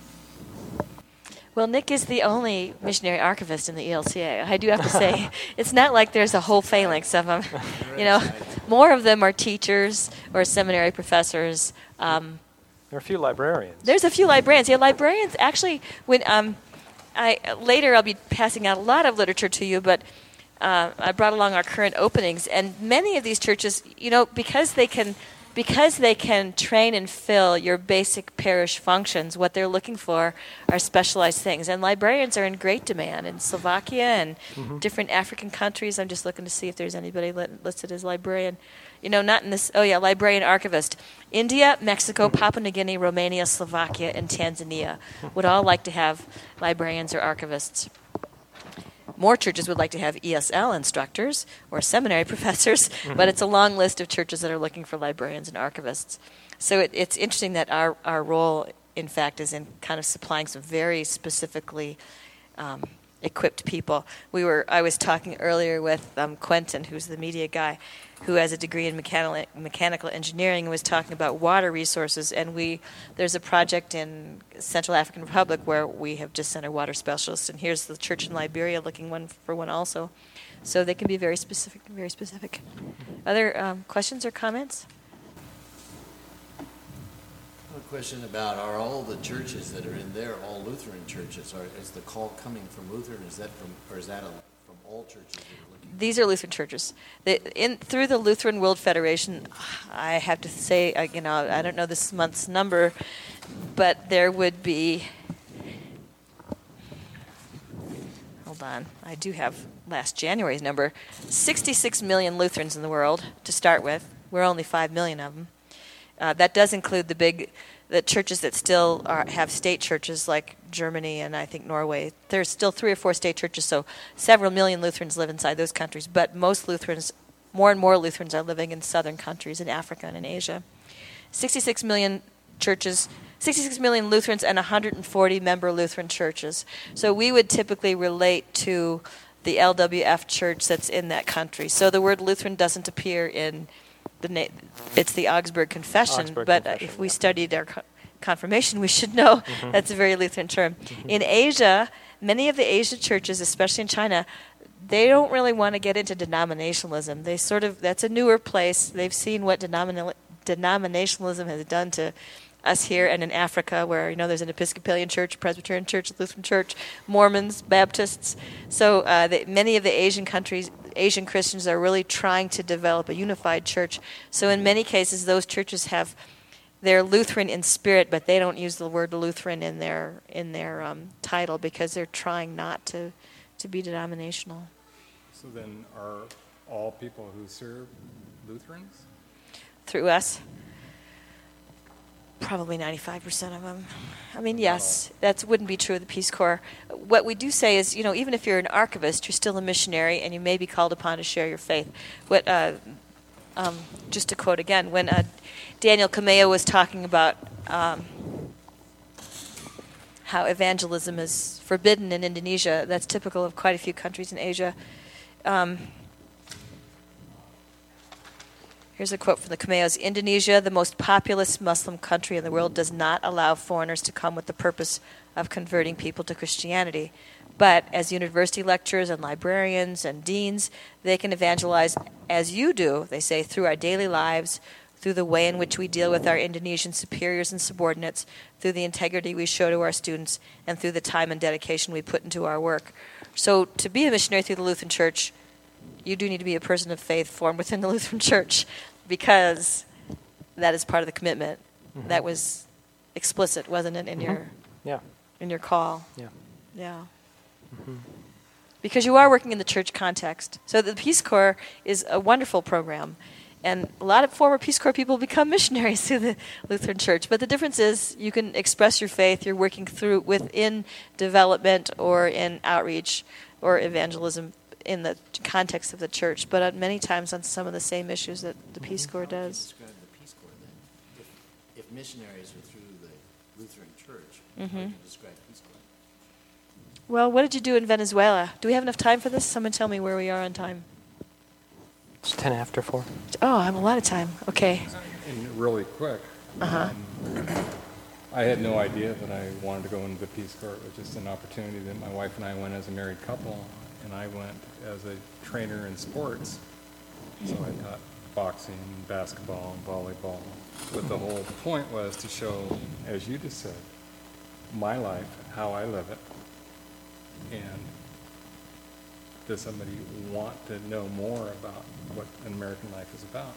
Well, Nick is the only missionary archivist in the E L C A. I do have to say, it's not like there's a whole phalanx of them. You know, more of them are teachers or seminary professors. Um, There are a few librarians. there's a few librarians. Yeah, librarians actually. When um, I later I'll be passing out a lot of literature to you, but uh, I brought along our current openings, and many of these churches, you know, because they can. Because they can train and fill your basic parish functions, what they're looking for are specialized things. And librarians are in great demand in Slovakia and Mhm. different African countries. I'm just looking to see if there's anybody li- listed as librarian. You know, not in this, oh yeah, librarian archivist. India, Mexico, Papua New Guinea, Romania, Slovakia, and Tanzania would all like to have librarians or archivists. More churches would like to have E S L instructors or seminary professors, but it's a long list of churches that are looking for librarians and archivists. So it, it's interesting that our, our role, in fact, is in kind of supplying some very specifically um, equipped people. We were I was talking earlier with um, Quentin, who's the media guy, who has a degree in mechanical mechanical engineering, and was talking about water resources. And we there's a project in Central African Republic where we have just sent our water specialists, and here's the church in Liberia looking one for one also. So they can be very specific, very specific. Other um, questions or comments? A question about, are all the churches that are in there all Lutheran churches? Or is the call coming from Lutheran? Is that from, or is that a, from all churches that are looking? These are Lutheran churches. They, in through the Lutheran World Federation, I have to say, uh, you know, I don't know this month's number, but there would be. Hold on, I do have last January's number. sixty-six million Lutherans in the world to start with. We're only five million of them. Uh, that does include the big, the churches that still are, have state churches like Germany and I think Norway. There's still three or four state churches, so several million Lutherans live inside those countries. But most Lutherans, more and more Lutherans are living in southern countries in Africa and in Asia. sixty-six million churches, sixty-six million Lutherans and one hundred forty member Lutheran churches. So we would typically relate to the L W F church that's in that country. So the word Lutheran doesn't appear in the na- it's the Augsburg Confession, Augsburg but Confession, if we yeah. studied our co- confirmation, we should know Mhm. that's a very Lutheran term. Mhm. In Asia, many of the Asia churches, especially in China, they don't really want to get into denominationalism. They sort of, that's a newer place. They've seen what denomina- denominationalism has done to us here, and in Africa, where you know there's an Episcopalian church, Presbyterian church, Lutheran church, Mormons, Baptists. So uh, the, many of the Asian countries, Asian Christians are really trying to develop a unified church. So in many cases, those churches have they're Lutheran in spirit, but they don't use the word Lutheran in their in their um, title because they're trying not to to be denominational. So then, are all people who serve Lutherans? Through us? Probably ninety-five percent of them. I mean, yes, that wouldn't be true of the Peace Corps. What we do say is, you know, even if you're an archivist, you're still a missionary, and you may be called upon to share your faith. What, uh, um, just to quote again, when uh, Daniel Kameo was talking about um, how evangelism is forbidden in Indonesia, that's typical of quite a few countries in Asia. Um, Here's a quote from the Kameos. Indonesia, the most populous Muslim country in the world, does not allow foreigners to come with the purpose of converting people to Christianity. But as university lecturers and librarians and deans, they can evangelize as you do, they say, through our daily lives, through the way in which we deal with our Indonesian superiors and subordinates, through the integrity we show to our students, and through the time and dedication we put into our work. So to be a missionary through the Lutheran Church, you do need to be a person of faith formed within the Lutheran Church, because that is part of the commitment. Mm-hmm. That was explicit, wasn't it, in mm-hmm. your yeah. in your call? Yeah. Yeah. Mm-hmm. Because you are working in the church context. So the Peace Corps is a wonderful program. And a lot of former Peace Corps people become missionaries through the Lutheran Church. But the difference is you can express your faith. You're working through within development or in outreach or evangelism in the context of the church, but uh, many times on some of the same issues that the Peace Corps does. How would you describe the Peace Corps then? If, if missionaries are through the Lutheran Church, mm-hmm. how would you describe Peace Corps? Well, what did you do in Venezuela? Do we have enough time for this? Someone tell me where we are on time. It's ten after four. Oh, I have a lot of time. Okay. And really quick. Uh-huh. Um, I had no idea that I wanted to go into the Peace Corps. It was just an opportunity that my wife and I went as a married couple. And I went as a trainer in sports. So I taught boxing, basketball, and volleyball. But the whole point was to show, as you just said, my life, how I live it. And does somebody want to know more about what an American life is about?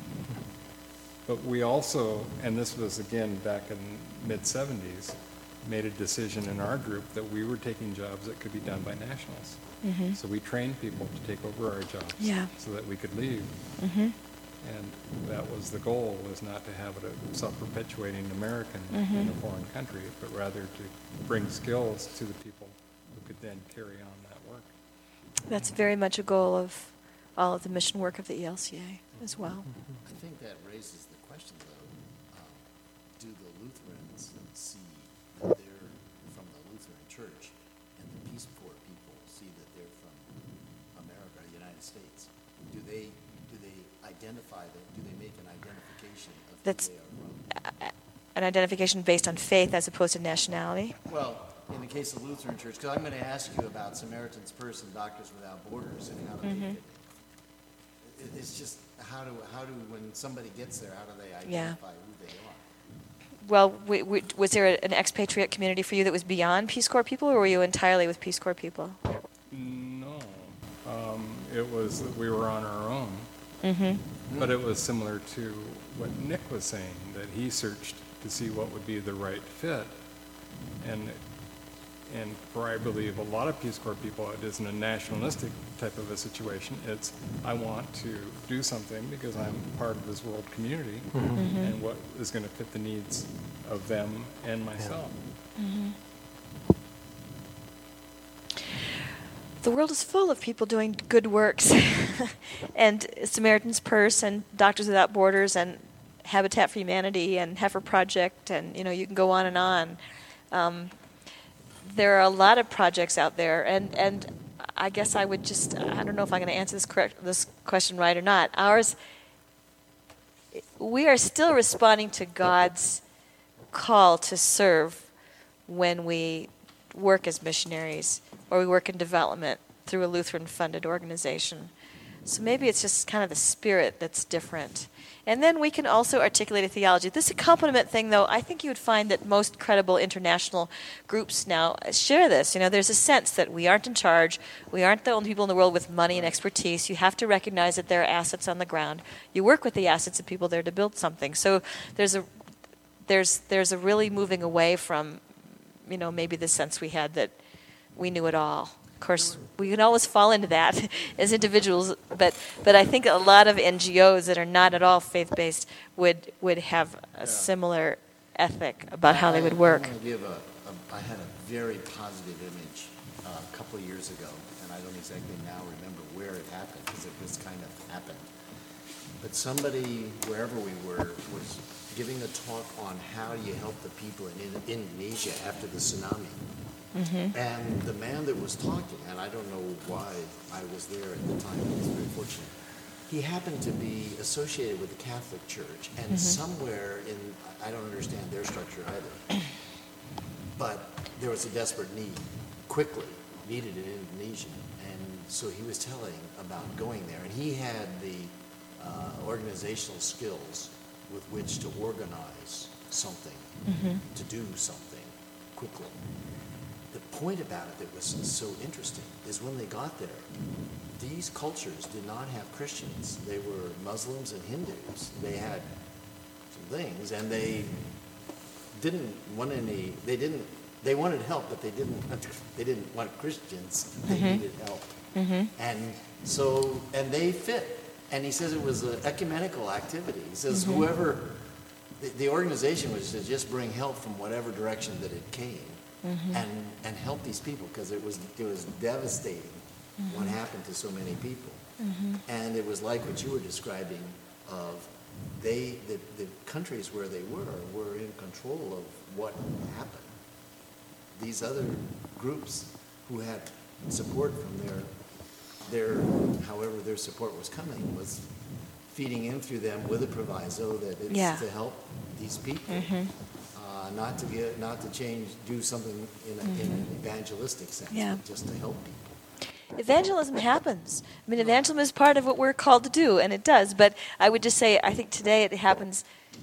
But we also, and this was again back in mid seventies, made a decision in our group that we were taking jobs that could be done by nationals. Mm-hmm. So we trained people to take over our jobs yeah. so that we could leave. Mm-hmm. And that was the goal, was not to have it a self-perpetuating American mm-hmm. in a foreign country, but rather to bring skills to the people who could then carry on that work. That's very much a goal of all of the mission work of the E L C A as well. I think that raises the question, though, um, do the Lutherans see that they're from the Lutheran Church, and the Peace Corps people see that they're from America, the United States? Do they do they identify that? Do they make an identification of That's who they are from? An identification based on faith as opposed to nationality? Well, in the case of Lutheran Church, because I'm going to ask you about Samaritan's Purse and Doctors Without Borders and how do mm-hmm. they fit. It, it's just how do how do when somebody gets there, how do they identify yeah. who they are? Well, we, we, was there an expatriate community for you that was beyond Peace Corps people, or were you entirely with Peace Corps people? No. Um, it was that we were on our own. Mm-hmm. But it was similar to what Nick was saying, that he searched to see what would be the right fit. And and for, I believe, a lot of Peace Corps people, it isn't a nationalistic type of a situation. It's, I want to do something because I'm part of this world community, mm-hmm. and what is going to fit the needs of them and myself. Mm-hmm. The world is full of people doing good works. And Samaritan's Purse and Doctors Without Borders and Habitat for Humanity and Heifer Project, and you know, you can go on and on. Um, there are a lot of projects out there, and, and I guess I would just, I don't know if I'm going to answer this correct, this question right or not. Ours, we are still responding to God's call to serve when we work as missionaries or we work in development through a Lutheran-funded organization. So maybe it's just kind of the spirit that's different. And then we can also articulate a theology. This accompaniment thing, though, I think you would find that most credible international groups now share this. You know, there's a sense that we aren't in charge. We aren't the only people in the world with money and expertise. You have to recognize that there are assets on the ground. You work with the assets of people there to build something. So there's a there's there's a really moving away from, you know, maybe the sense we had that we knew it all. Of course, we can always fall into that as individuals, but but I think a lot of N G Os that are not at all faith-based would would have a similar ethic about how they would work. I, I, give a, a, I had a very positive image uh, a couple of years ago, and I don't exactly now remember where it happened, because it just kind of happened. But somebody, wherever we were, was giving a talk on how you help the people in, in Indonesia after the tsunami. Mm-hmm. And the man that was talking, and I don't know why I was there at the time, I was very fortunate, he happened to be associated with the Catholic Church, and mm-hmm. somewhere in, I don't understand their structure either, but there was a desperate need, quickly, needed in Indonesia, and so he was telling about going there, and he had the uh, organizational skills with which to organize something, mm-hmm. to do something quickly. The point about it that was so interesting is when they got there, these cultures did not have Christians. They were Muslims and Hindus. They had some things, and they didn't want any. They didn't. They wanted help, but they didn't. They didn't want Christians. They mm-hmm. needed help, mm-hmm. and so and they fit. And he says it was an ecumenical activity. He says mm-hmm. whoever the, the organization was to just bring help from whatever direction that it came. Mm-hmm. and and help these people, because it was it was devastating mm-hmm. what happened to so many people. Mm-hmm. And it was like what you were describing of they the, the countries where they were were in control of what happened. These other groups who had support from their their however their support was coming was feeding in through them with a proviso that it's yeah. to help these people. Mm-hmm. Uh, not to get, not to change, do something in, a, mm-hmm. in an evangelistic sense, yeah. but just to help people. Evangelism happens. I mean, evangelism is part of what we're called to do, and it does. But I would just say, I think today it happens.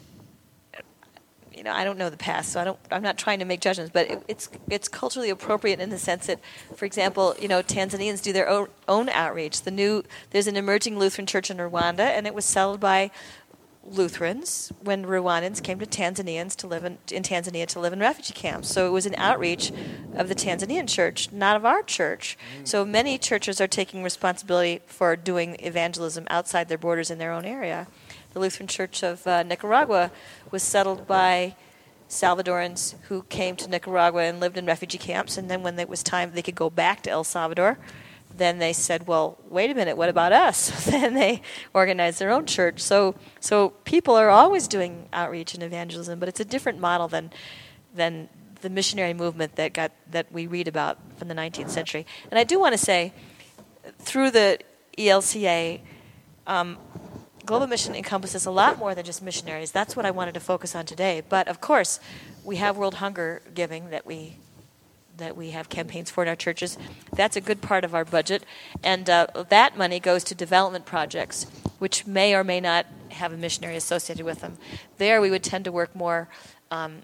You know, I don't know the past, so I don't. I'm not trying to make judgments, but it, it's it's culturally appropriate in the sense that, for example, you know, Tanzanians do their own, own outreach. The new there's an emerging Lutheran church in Rwanda, and it was settled by Lutherans when Rwandans came to Tanzanians to live in, in Tanzania to live in refugee camps. So it was an outreach of the Tanzanian church, not of our church. Mm. So many churches are taking responsibility for doing evangelism outside their borders in their own area. The Lutheran Church of uh, Nicaragua was settled by Salvadorans who came to Nicaragua and lived in refugee camps, and then when it was time they could go back to El Salvador, then they said, well, wait a minute, what about us? Then they organized their own church. So so people are always doing outreach and evangelism, but it's a different model than than the missionary movement that got that we read about from the nineteenth century. And I do want to say, through the E L C A, um, Global Mission encompasses a lot more than just missionaries. That's what I wanted to focus on today. But of course, we have World Hunger Giving that we that we have campaigns for in our churches. That's a good part of our budget. And uh, that money goes to development projects, which may or may not have a missionary associated with them. There we would tend to work more um,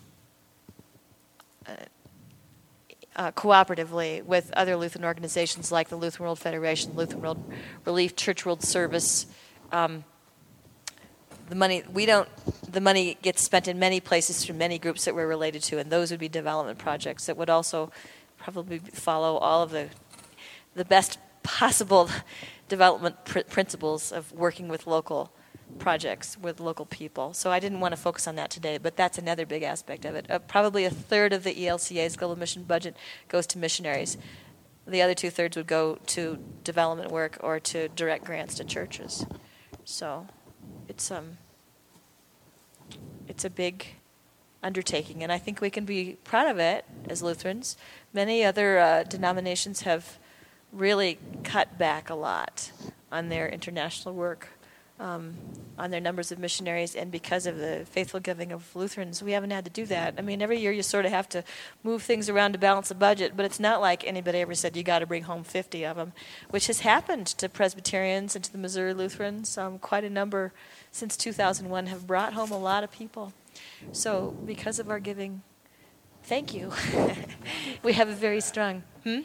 uh, uh, cooperatively with other Lutheran organizations like the Lutheran World Federation, Lutheran World Relief, Church World Service. Um, The money we don't. The money gets spent in many places through many groups that we're related to, and those would be development projects that would also probably follow all of the the best possible development pr- principles of working with local projects with local people. So I didn't want to focus on that today, but that's another big aspect of it. Uh, probably a third of the E L C A's global mission budget goes to missionaries. The other two thirds would go to development work or to direct grants to churches. So. It's um, it's a big undertaking, and I think we can be proud of it as Lutherans. Many other uh, denominations have really cut back a lot on their international work. um, on their numbers of missionaries, and because of the faithful giving of Lutherans, we haven't had to do that. I mean, every year you sort of have to move things around to balance the budget, but it's not like anybody ever said you got to bring home fifty of them, which has happened to Presbyterians and to the Missouri Lutherans. Um, quite a number since two thousand one have brought home a lot of people. So because of our giving, thank you, we have a very strong... Hmm?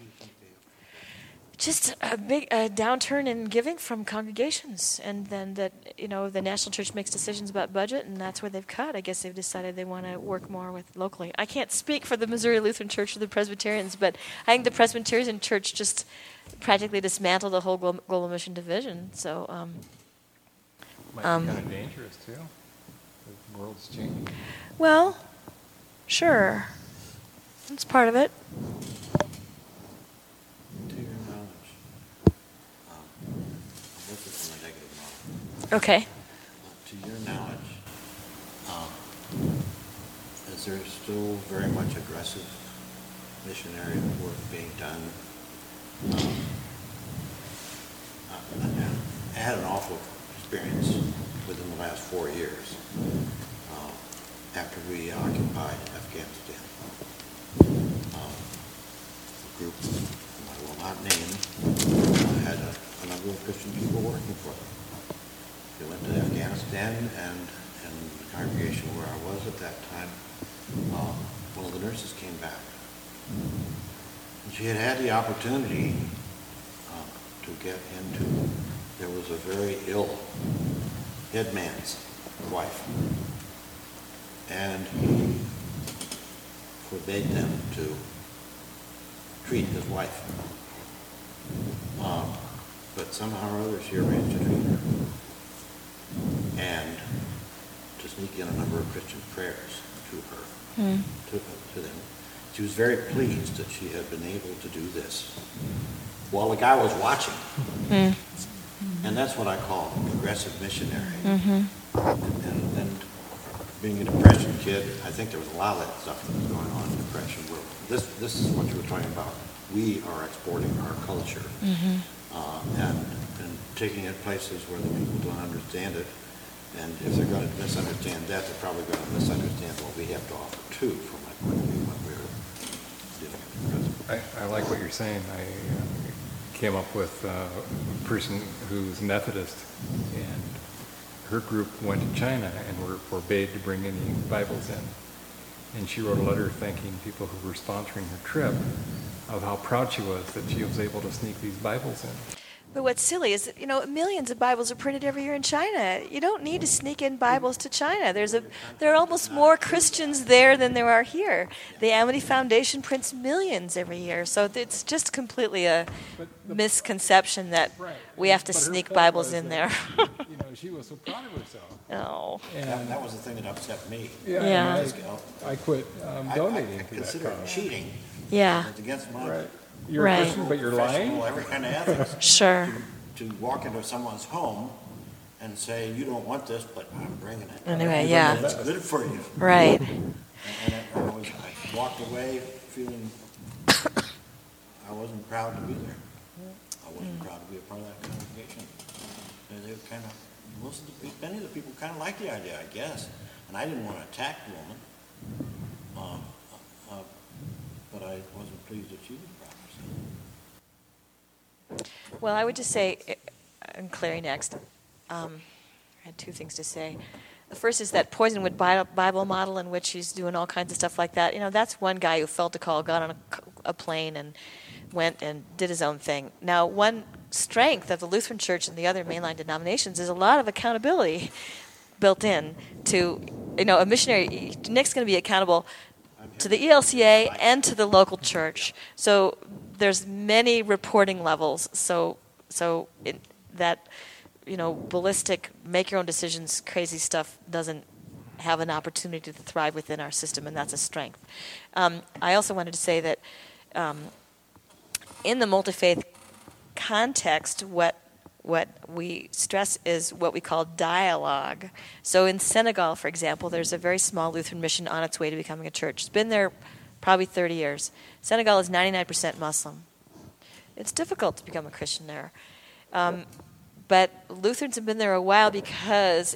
Just a big a downturn in giving from congregations, and then that, you know, the national church makes decisions about budget, and that's where they've cut. I guess they've decided they want to work more with locally. I can't speak for the Missouri Lutheran Church or the Presbyterians, but I think the Presbyterian Church just practically dismantled the whole Global, global Mission Division. So, um, might um, be kind of dangerous too. The world's changing. Well, sure, that's part of it. Okay. Uh, to your knowledge, um, is there still very much aggressive missionary work being done? Um, I, I had an awful experience within the last four years uh, after we occupied Afghanistan. Um, a group I will not name uh, had a, a number of Christian people working for them. They went to Afghanistan, and, and the congregation where I was at that time, um, one of the nurses came back. And she had had the opportunity uh, to get into, there was a very ill head man's wife. And he forbade them to treat his wife. Um, but somehow or other she arranged to treat her. And to sneak in a number of Christian prayers to her, mm. to, to them. She was very pleased that she had been able to do this while the guy was watching. Mm. And that's what I call a progressive missionary. Mm-hmm. And, and, and being a depression kid, I think there was a lot of that stuff that was going on in the depression world. This, this is what you were talking about. We are exporting our culture. Mm-hmm. Uh, and, and taking it places where the people don't understand it. And if they're going to misunderstand that, they're probably going to misunderstand what we have to offer, too, from my point of view when we're dealing with the present. I, I like what you're saying. I uh, came up with uh, a person who's Methodist, and her group went to China and were forbade to bring any Bibles in. And she wrote a letter thanking people who were sponsoring her trip of how proud she was that she was able to sneak these Bibles in. But what's silly is that, you know, millions of Bibles are printed every year in China. You don't need to sneak in Bibles to China. There's a there are almost more Christians there than there are here. The Amity Foundation prints millions every year, so it's just completely a misconception that we have to sneak Bibles in there. You know, she was so proud of herself. Oh. And that, that was the thing that upset me. Yeah. Yeah. I, I quit um, donating I, I to consider that it cause. cheating. Yeah. It's against my Right. You're Right. a Christian, but you're lying? professional, every kind of ethics. Sure. To, to walk into someone's home and say, you don't want this, but I'm bringing it. Anyway, yeah. It's good for you. Right. And, and it, I, was, I walked away feeling I wasn't proud to be there. I wasn't mm. proud to be a part of that congregation. And they were kind of, most of the, many of the people kind of liked the idea, I guess. And I didn't want to attack the woman. Um, uh, but I wasn't pleased that she was proud of herself. Well, I would just say, and Clary next, um, I had two things to say. The first is that Poisonwood Bible model in which he's doing all kinds of stuff like that. You know, that's one guy who felt a call, got on a, a plane and went and did his own thing. Now, one strength of the Lutheran Church and the other mainline denominations is a lot of accountability built in to, you know, a missionary. Nick's going to be accountable to the E L C A and to the local church. So there's many reporting levels. So so it, that, you know, ballistic, make your own decisions, crazy stuff doesn't have an opportunity to thrive within our system, and that's a strength. Um, I also wanted to say that um, in the multi-faith context, what what we stress is what we call dialogue. So in Senegal, for example, there's a very small Lutheran mission on its way to becoming a church. It's been there probably thirty years. Senegal is ninety-nine percent Muslim. It's difficult to become a Christian there. Um, but Lutherans have been there a while because,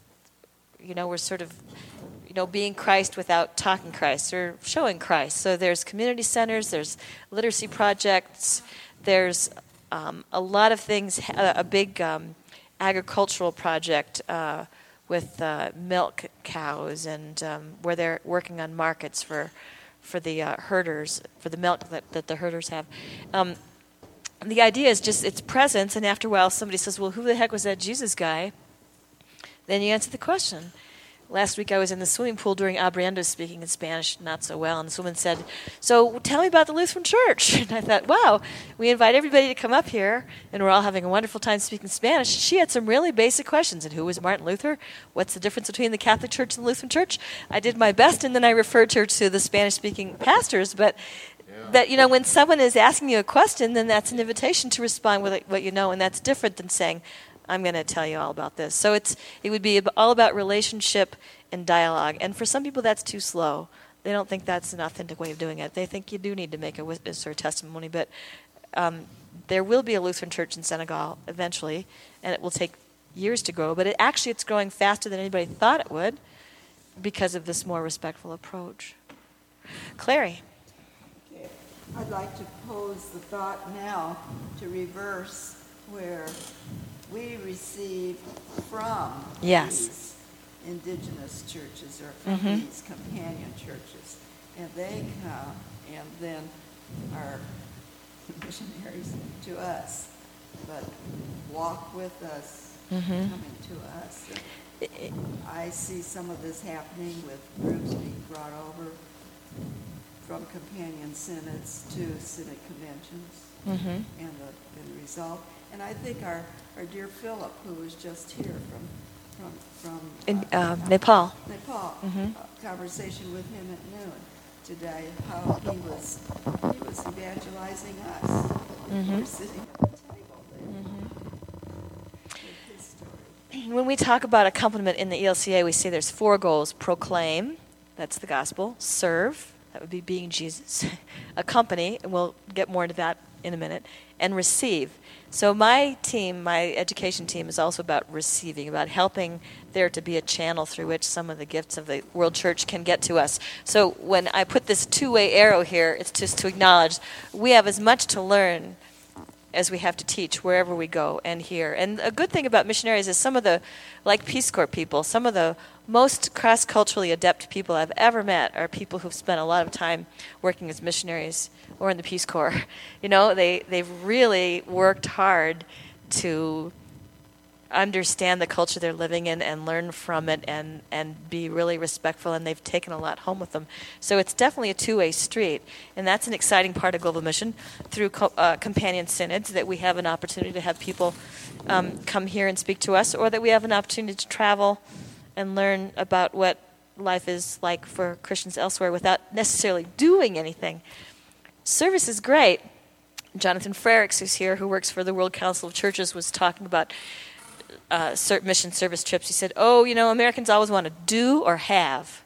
you know, we're sort of, you know, being Christ without talking Christ or showing Christ. So there's community centers, there's literacy projects, there's um, a lot of things, a, a big um, agricultural project uh, with uh, milk cows, and um, where they're working on markets for for the uh, herders, for the milk that, that the herders have. Um, the idea is just its presence, and after a while somebody says, well, who the heck was that Jesus guy? Then you answer the question. Last week I was in the swimming pool during Abriendo speaking in Spanish, not so well, and this woman said, so tell me about the Lutheran Church. And I thought, wow, we invite everybody to come up here, and we're all having a wonderful time speaking Spanish. She had some really basic questions. And who was Martin Luther? What's the difference between the Catholic Church and the Lutheran Church? I did my best, and then I referred her to the Spanish-speaking pastors. But, yeah. but you know, when someone is asking you a question, then that's an invitation to respond with what you know, and that's different than saying, I'm going to tell you all about this. So it's it would be all about relationship and dialogue. And for some people, that's too slow. They don't think that's an authentic way of doing it. They think you do need to make a witness or a testimony. But um, there will be a Lutheran church in Senegal eventually, and it will take years to grow. But it, actually, it's growing faster than anybody thought it would because of this more respectful approach. Clary. Okay. I'd like to pose the thought now to reverse where we receive from yes. these indigenous churches or from mm-hmm. these companion churches. And they come and then are missionaries to us, but walk with us, mm-hmm. coming to us. And I see some of this happening with groups being brought over from companion synods to synod conventions, mm-hmm. and, the, and the result. And I think our, our dear Philip, who was just here from from from in uh, uh, Nepal, Nepal, mm-hmm. uh, conversation with him at noon today, how he was he was evangelizing us. Mm-hmm. We were sitting at the table there. Mm-hmm. With his story. When we talk about accompaniment in the E L C A, we say there's four goals: proclaim, that's the gospel; serve, that would be being Jesus; accompany, and we'll get more into that in a minute; and receive. So my team, my education team, is also about receiving, about helping there to be a channel through which some of the gifts of the World Church can get to us. So when I put this two-way arrow here, it's just to acknowledge we have as much to learn as we have to teach wherever we go and here. And a good thing about missionaries is some of the, like Peace Corps people, some of the most cross-culturally adept people I've ever met are people who've spent a lot of time working as missionaries or in the Peace Corps. You know, they, they've really worked hard to understand the culture they're living in and learn from it and, and be really respectful, and they've taken a lot home with them. So it's definitely a two-way street, and that's an exciting part of Global Mission through co- uh, companion synods, that we have an opportunity to have people um, come here and speak to us, or that we have an opportunity to travel and learn about what life is like for Christians elsewhere without necessarily doing anything. Service is great. Jonathan Frericks, who's here, who works for the World Council of Churches, was talking about uh, mission service trips. He said, oh, you know, Americans always want to do or have.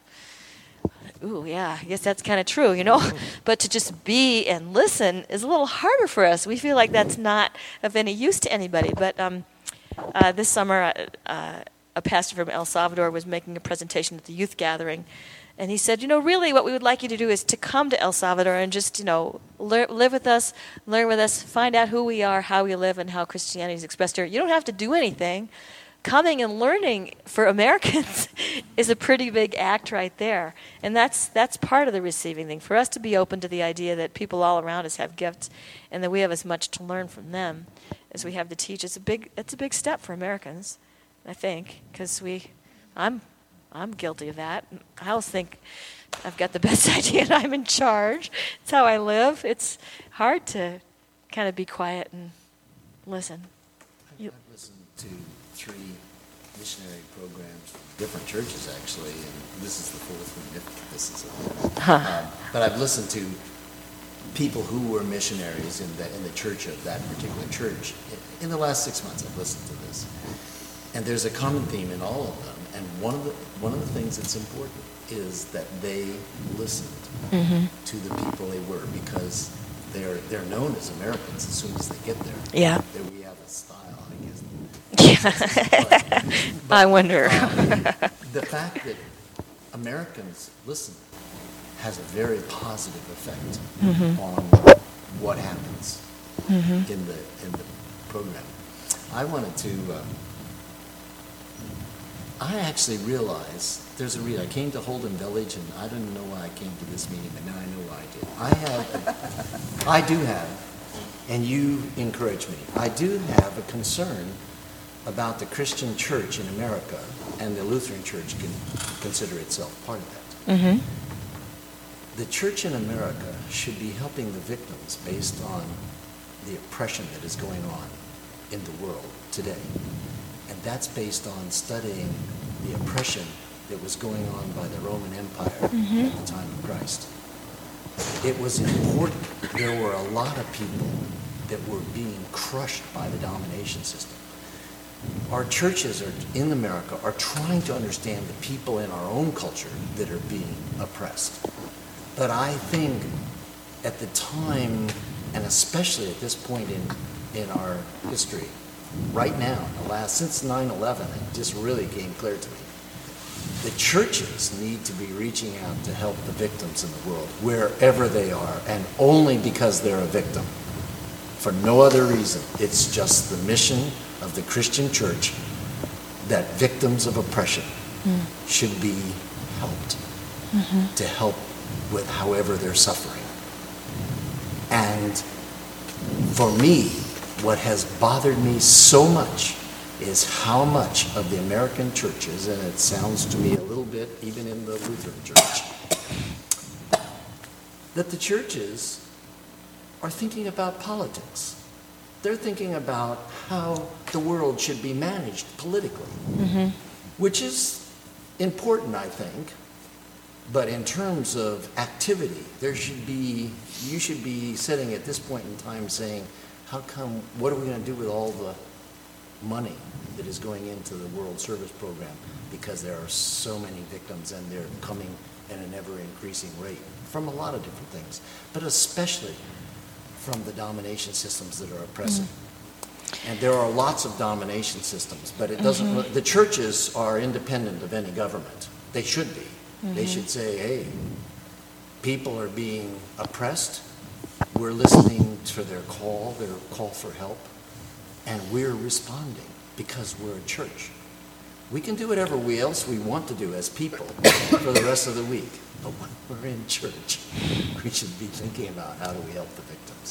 Ooh, yeah, I guess that's kind of true, you know. But to just be and listen is a little harder for us. We feel like that's not of any use to anybody. But um, uh, this summer, uh, a pastor from El Salvador was making a presentation at the youth gathering. And he said, you know, really what we would like you to do is to come to El Salvador and just, you know, lear- live with us, learn with us, find out who we are, how we live, and how Christianity is expressed here. You don't have to do anything. Coming and learning for Americans is a pretty big act right there. And that's that's part of the receiving thing, for us to be open to the idea that people all around us have gifts and that we have as much to learn from them as we have to teach. It's a big, it's a big step for Americans, I think, because we, I'm... I'm guilty of that. I always think I've got the best idea and I'm in charge. It's how I live. It's hard to kind of be quiet and listen. I've listened to three missionary programs from different churches, actually, and this is the fourth one, if this is it. Huh. Um, but I've listened to people who were missionaries in the, in the church of that particular church. In the last six months, I've listened to this. And there's a common theme in all of them. And one of the one of the things that's important is that they listened mm-hmm. to the people they were, because they're they're known as Americans as soon as they get there. Yeah. There we have a style, I guess. I wonder. Um, the fact that Americans listen has a very positive effect Mhm. on what happens Mhm. in the in the program. I wanted to. Uh, I actually realized there's a reason. I came to Holden Village, and I didn't know why I came to this meeting, but now I know why I did. I have, I do have, and you encourage me. I do have a concern about the Christian church in America, and the Lutheran church can consider itself part of that. Mm-hmm. The church in America should be helping the victims based on the oppression that is going on in the world today. And that's based on studying the oppression that was going on by the Roman Empire Mhm. at the time of Christ. It was important. There were a lot of people that were being crushed by the domination system. Our churches are, in America are trying to understand the people in our own culture that are being oppressed. But I think at the time, and especially at this point in, in our history, right now, the last, since nine eleven, it just really came clear to me. The churches need to be reaching out to help the victims in the world, wherever they are, and only because they're a victim. For no other reason. It's just the mission of the Christian church that victims of oppression Mm. should be helped, Mhm. to help with however they're suffering. And for me, what has bothered me so much is how much of the American churches, and it sounds to me a little bit even in the Lutheran church, that the churches are thinking about politics. They're thinking about how the world should be managed politically, Mhm. which is important, I think. But in terms of activity, there should be, you should be sitting at this point in time saying, how come, what are we going to do with all the money that is going into the World Service Program? Because there are so many victims and they're coming at an ever increasing rate from a lot of different things, but especially from the domination systems that are oppressive. Mm. And there are lots of domination systems, but it doesn't, Mhm. the churches are independent of any government. They should be. They Mhm. should say, hey, people are being oppressed. We're listening to their call, their call for help, and we're responding because we're a church. We can do whatever we else we want to do as people for the rest of the week, but when we're in church, we should be thinking about how do we help the victims.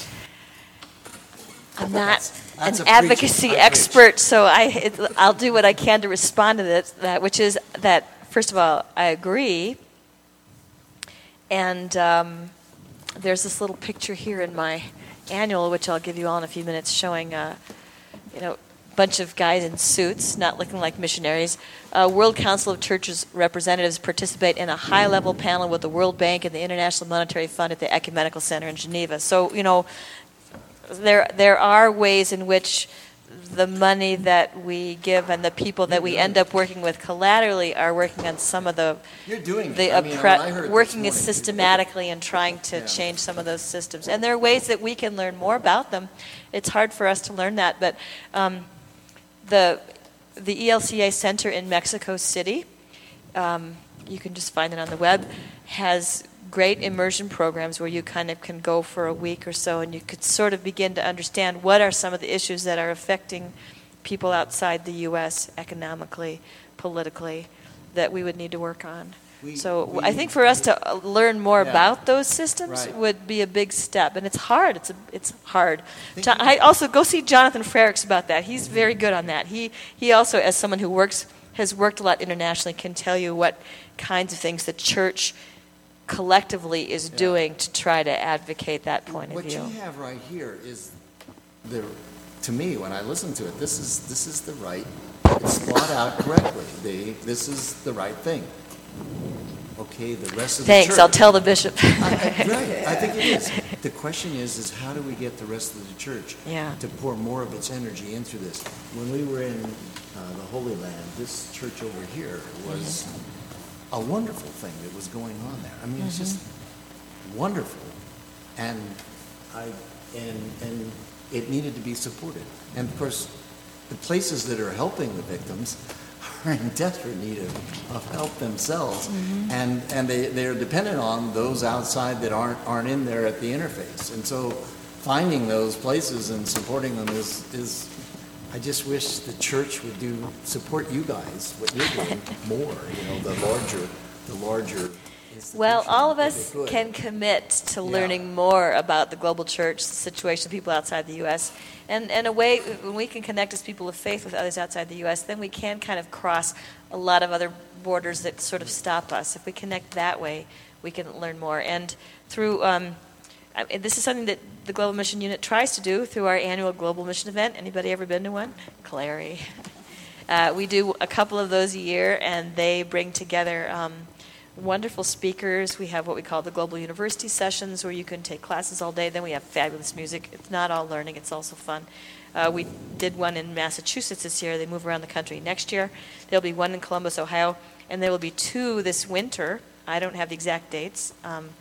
I'm not That's an a preach. advocacy I preach. expert, so I, it, I'll do what I can to respond to this, that, which is that, first of all, I agree. And um, there's this little picture here in my annual, which I'll give you all in a few minutes, showing a you know, bunch of guys in suits, not looking like missionaries. Uh, World Council of Churches representatives participate in a high-level panel with the World Bank and the International Monetary Fund at the Ecumenical Center in Geneva. So, you know, there there are ways in which the money that we give and the people that we end up working with collaterally are working on some of the You're doing the it. I mean, oppre- when I heard this working morning, systematically and trying to Yeah. change some of those systems. And there are ways that we can learn more about them. It's hard for us to learn that, but um, the the E L C A Center in Mexico City, um, you can just find it on the web, has great immersion programs where you kind of can go for a week or so and you could sort of begin to understand what are some of the issues that are affecting people outside the U S economically, politically, that we would need to work on. We- so we- I think for us to uh, learn more Yeah. about those systems Right. would be a big step, and it's hard. It's a, it's hard. Think John, you- I also go see Jonathan Frericks about that. He's very good on that. He he also, as someone who works has worked a lot internationally, can tell you what kinds of things the church collectively is Yeah. doing to try to advocate that point What of view. you have right here is the, to me, when I listen to it, this is this is the right. It's thought out correctly. The, this is the right thing. Okay, the rest of the Thanks. church. I'll tell the bishop. I, I, right, I think it is. The question is, is how do we get the rest of the church Yeah. to pour more of its energy into this? When we were in uh, the Holy Land, this church over here was a wonderful thing that was going on there. I mean, it's just wonderful, and I and and it needed to be supported. And of course, the places that are helping the victims are in desperate need of, of help themselves, mm-hmm. and and they they're dependent on those outside that aren't aren't in there at the interface, and so finding those places and supporting them is is. I just wish the church would do support you guys what you're doing more. You know, the larger the larger. Well, all of us can commit to Yeah. learning more about the global church, the situation of people outside the U S And in a way, when we can connect as people of faith with others outside the U S, then we can kind of cross a lot of other borders that sort of stop us. If we connect that way, we can learn more. And through, um, I mean, this is something that the Global Mission Unit tries to do through our annual Global Mission event. Anybody ever been to one? Clary. Uh, we do a couple of those a year, and they bring together um, wonderful speakers. We have what we call the Global University sessions, where you can take classes all day. Then we have fabulous music. It's not all learning. It's also fun. Uh, we did one in Massachusetts this year. They move around the country. Next year, there'll be one in Columbus, Ohio, and there will be two this winter. I don't have the exact dates, um,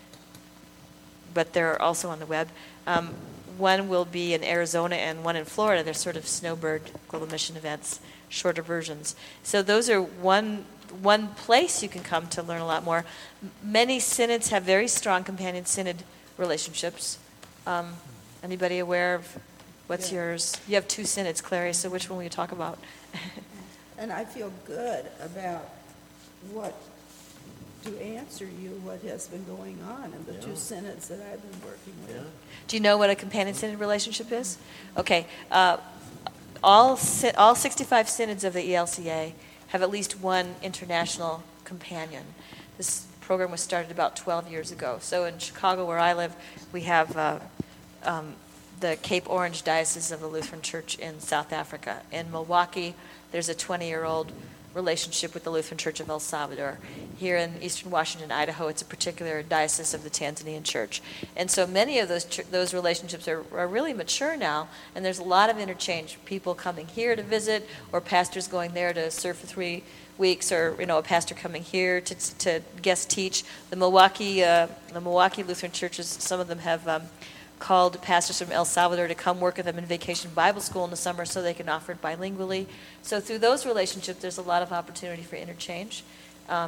but they're also on the web. Um, one will be in Arizona and one in Florida. They're sort of snowbird Global Mission events, shorter versions. So those are one one place you can come to learn a lot more. M- Many synods have very strong companion synod relationships. Um, anybody aware of what's Yeah. yours? You have two synods, Clary, so which one will you talk about? And I feel good about what, to answer you, what has been going on in the two synods that I've been working with. Do you know what a companion synod relationship is? Okay. Uh, all sy- all sixty-five synods of the E L C A have at least one international companion. This program was started about twelve years ago. So in Chicago, where I live, we have uh, um, the Cape Orange Diocese of the Lutheran Church in South Africa. In Milwaukee, there's a twenty-year-old relationship with the Lutheran Church of El Salvador. Here in eastern Washington, Idaho, it's a particular diocese of the Tanzanian Church. And so many of those ch- those relationships are, are really mature now, and there's a lot of interchange. People coming here to visit, or pastors going there to serve for three weeks, or you know, a pastor coming here to to guest teach. The Milwaukee uh, the Milwaukee Lutheran churches, some of them have um, called pastors from El Salvador to come work with them in Vacation Bible School in the summer so they can offer it bilingually. So through those relationships, there's a lot of opportunity for interchange. Um,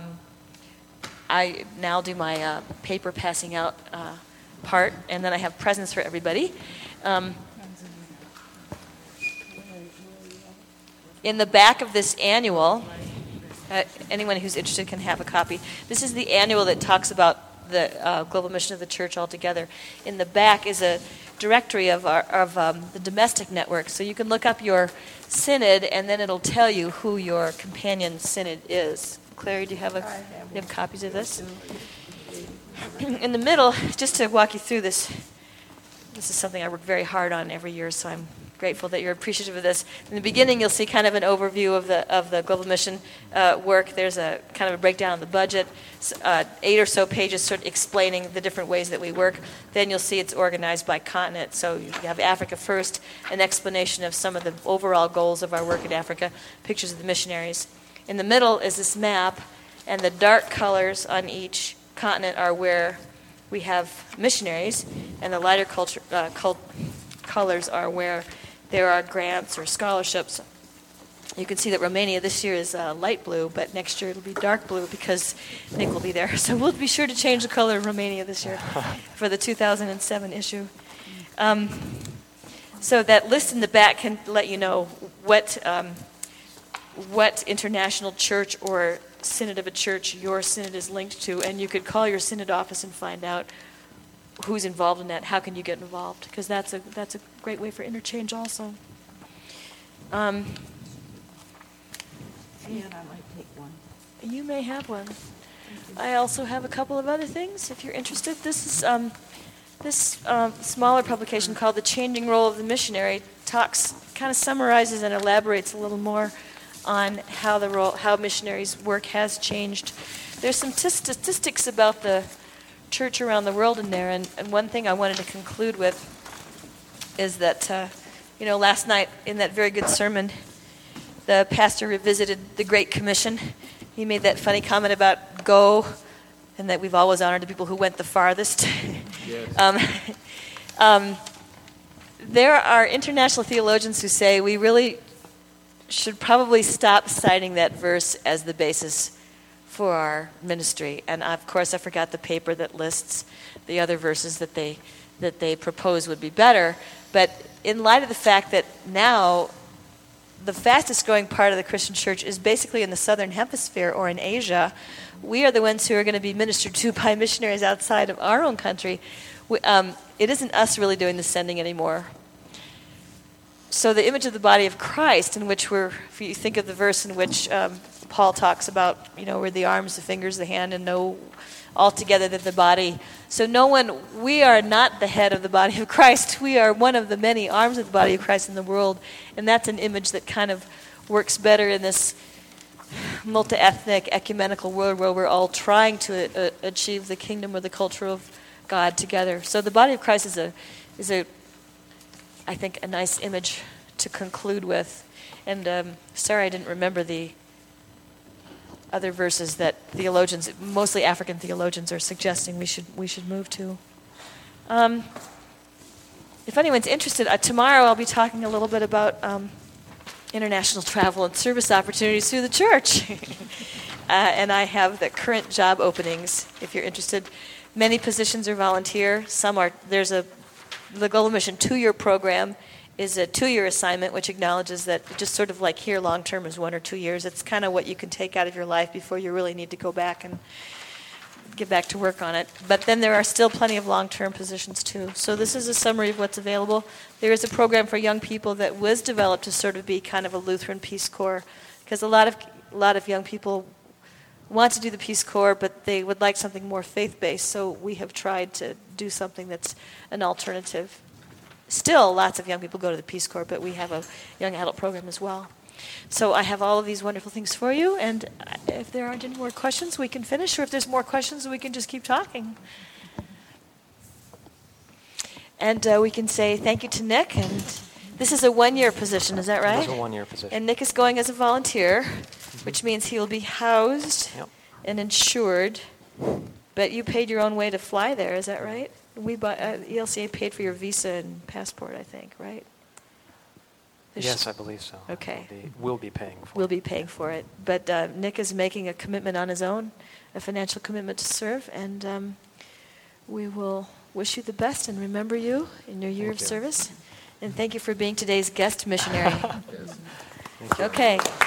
I now do my uh, paper passing out uh, part, and then I have presents for everybody. Um, in the back of this annual, uh, anyone who's interested can have a copy. This is the annual that talks about the uh, global mission of the church altogether. In the back is a directory of our of um, the domestic network, so you can look up your synod, and then it'll tell you who your companion synod is. Clary, do you have a I have you have one. copies of this? In the middle, just to walk you through this, this is something I work very hard on every year, so I'm grateful that you're appreciative of this. In the beginning, you'll see kind of an overview of the of the global mission uh, work. There's a kind of a breakdown of the budget, uh, eight or so pages sort of explaining the different ways that we work. Then you'll see it's organized by continent. So you have Africa first, an explanation of some of the overall goals of our work in Africa, pictures of the missionaries. In the middle is this map, and the dark colors on each continent are where we have missionaries, and the lighter culture, uh, col- colors are where there are grants or scholarships. You can see that Romania this year is uh, light blue, but next year it'll be dark blue because Nick will be there. So we'll be sure to change the color of Romania this year for the two thousand seven issue. Um, so that list in the back can let you know what um, what international church or synod of a church your synod is linked to, and you could call your synod office and find out who's involved in that. How can you get involved? Because that's a that's a great way for interchange also. Um, And I might take one. you may have one. I also have a couple of other things if you're interested. This is um, this um, smaller publication called "The Changing Role of the Missionary" talks, kind of summarizes and elaborates a little more on how the role, how missionaries' work has changed. There's some t- statistics about the church around the world in there, and, and one thing I wanted to conclude with is that, uh, you know, last night in that very good sermon, the pastor revisited the Great Commission. He made that funny comment about go, and that we've always honored the people who went the farthest. Yes. um, um, there are international theologians who say we really should probably stop citing that verse as the basis for our ministry. And of course, I forgot the paper that lists the other verses that they that they propose would be better. But in light of the fact that now the fastest growing part of the Christian church is basically in the southern hemisphere or in Asia, we are the ones who are going to be ministered to by missionaries outside of our own country. We, um, it isn't us really doing the sending anymore. So the image of the body of Christ, in which we're, if you think of the verse in which um, Paul talks about, you know, we're the arms, the fingers, the hand, and know altogether that the body. So no one, we are not the head of the body of Christ. We are one of the many arms of the body of Christ in the world. And that's an image that kind of works better in this multi-ethnic, ecumenical world where we're all trying to uh, achieve the kingdom or the culture of God together. So the body of Christ is a, is a, I think, a nice image to conclude with. And um, sorry I didn't remember the other verses that theologians, mostly African theologians, are suggesting we should we should move to. Um, if anyone's interested, uh, tomorrow I'll be talking a little bit about um, international travel and service opportunities through the church. uh, and I have the current job openings, if you're interested. Many positions are volunteer. Some are, there's a, the Global Mission two-year program is a two-year assignment, which acknowledges that just sort of like here, long-term is one or two years. It's kind of what you can take out of your life before you really need to go back and get back to work on it. But then there are still plenty of long-term positions, too. So this is a summary of what's available. There is a program for young people that was developed to sort of be kind of a Lutheran Peace Corps, because a lot of a lot of young people want to do the Peace Corps, but they would like something more faith-based. So we have tried to do something that's an alternative. Still, lots of young people go to the Peace Corps, but we have a young adult program as well. So I have all of these wonderful things for you, and if there aren't any more questions, we can finish, or if there's more questions, we can just keep talking. And uh, we can say thank you to Nick, and this is a one-year position, is that right? It's a one-year position. And Nick is going as a volunteer, which means he will be housed Yep. and insured, but you paid your own way to fly there, is that right? We buy, uh, E L C A paid for your visa and passport, I think, right? There's Yes, I believe so. Okay. We'll be, we'll be paying for We'll it. be paying for it. But uh, Nick is making a commitment on his own, a financial commitment to serve, and um, we will wish you the best and remember you in your year Thank of you. service. And thank you for being today's guest missionary. Thank you. Okay.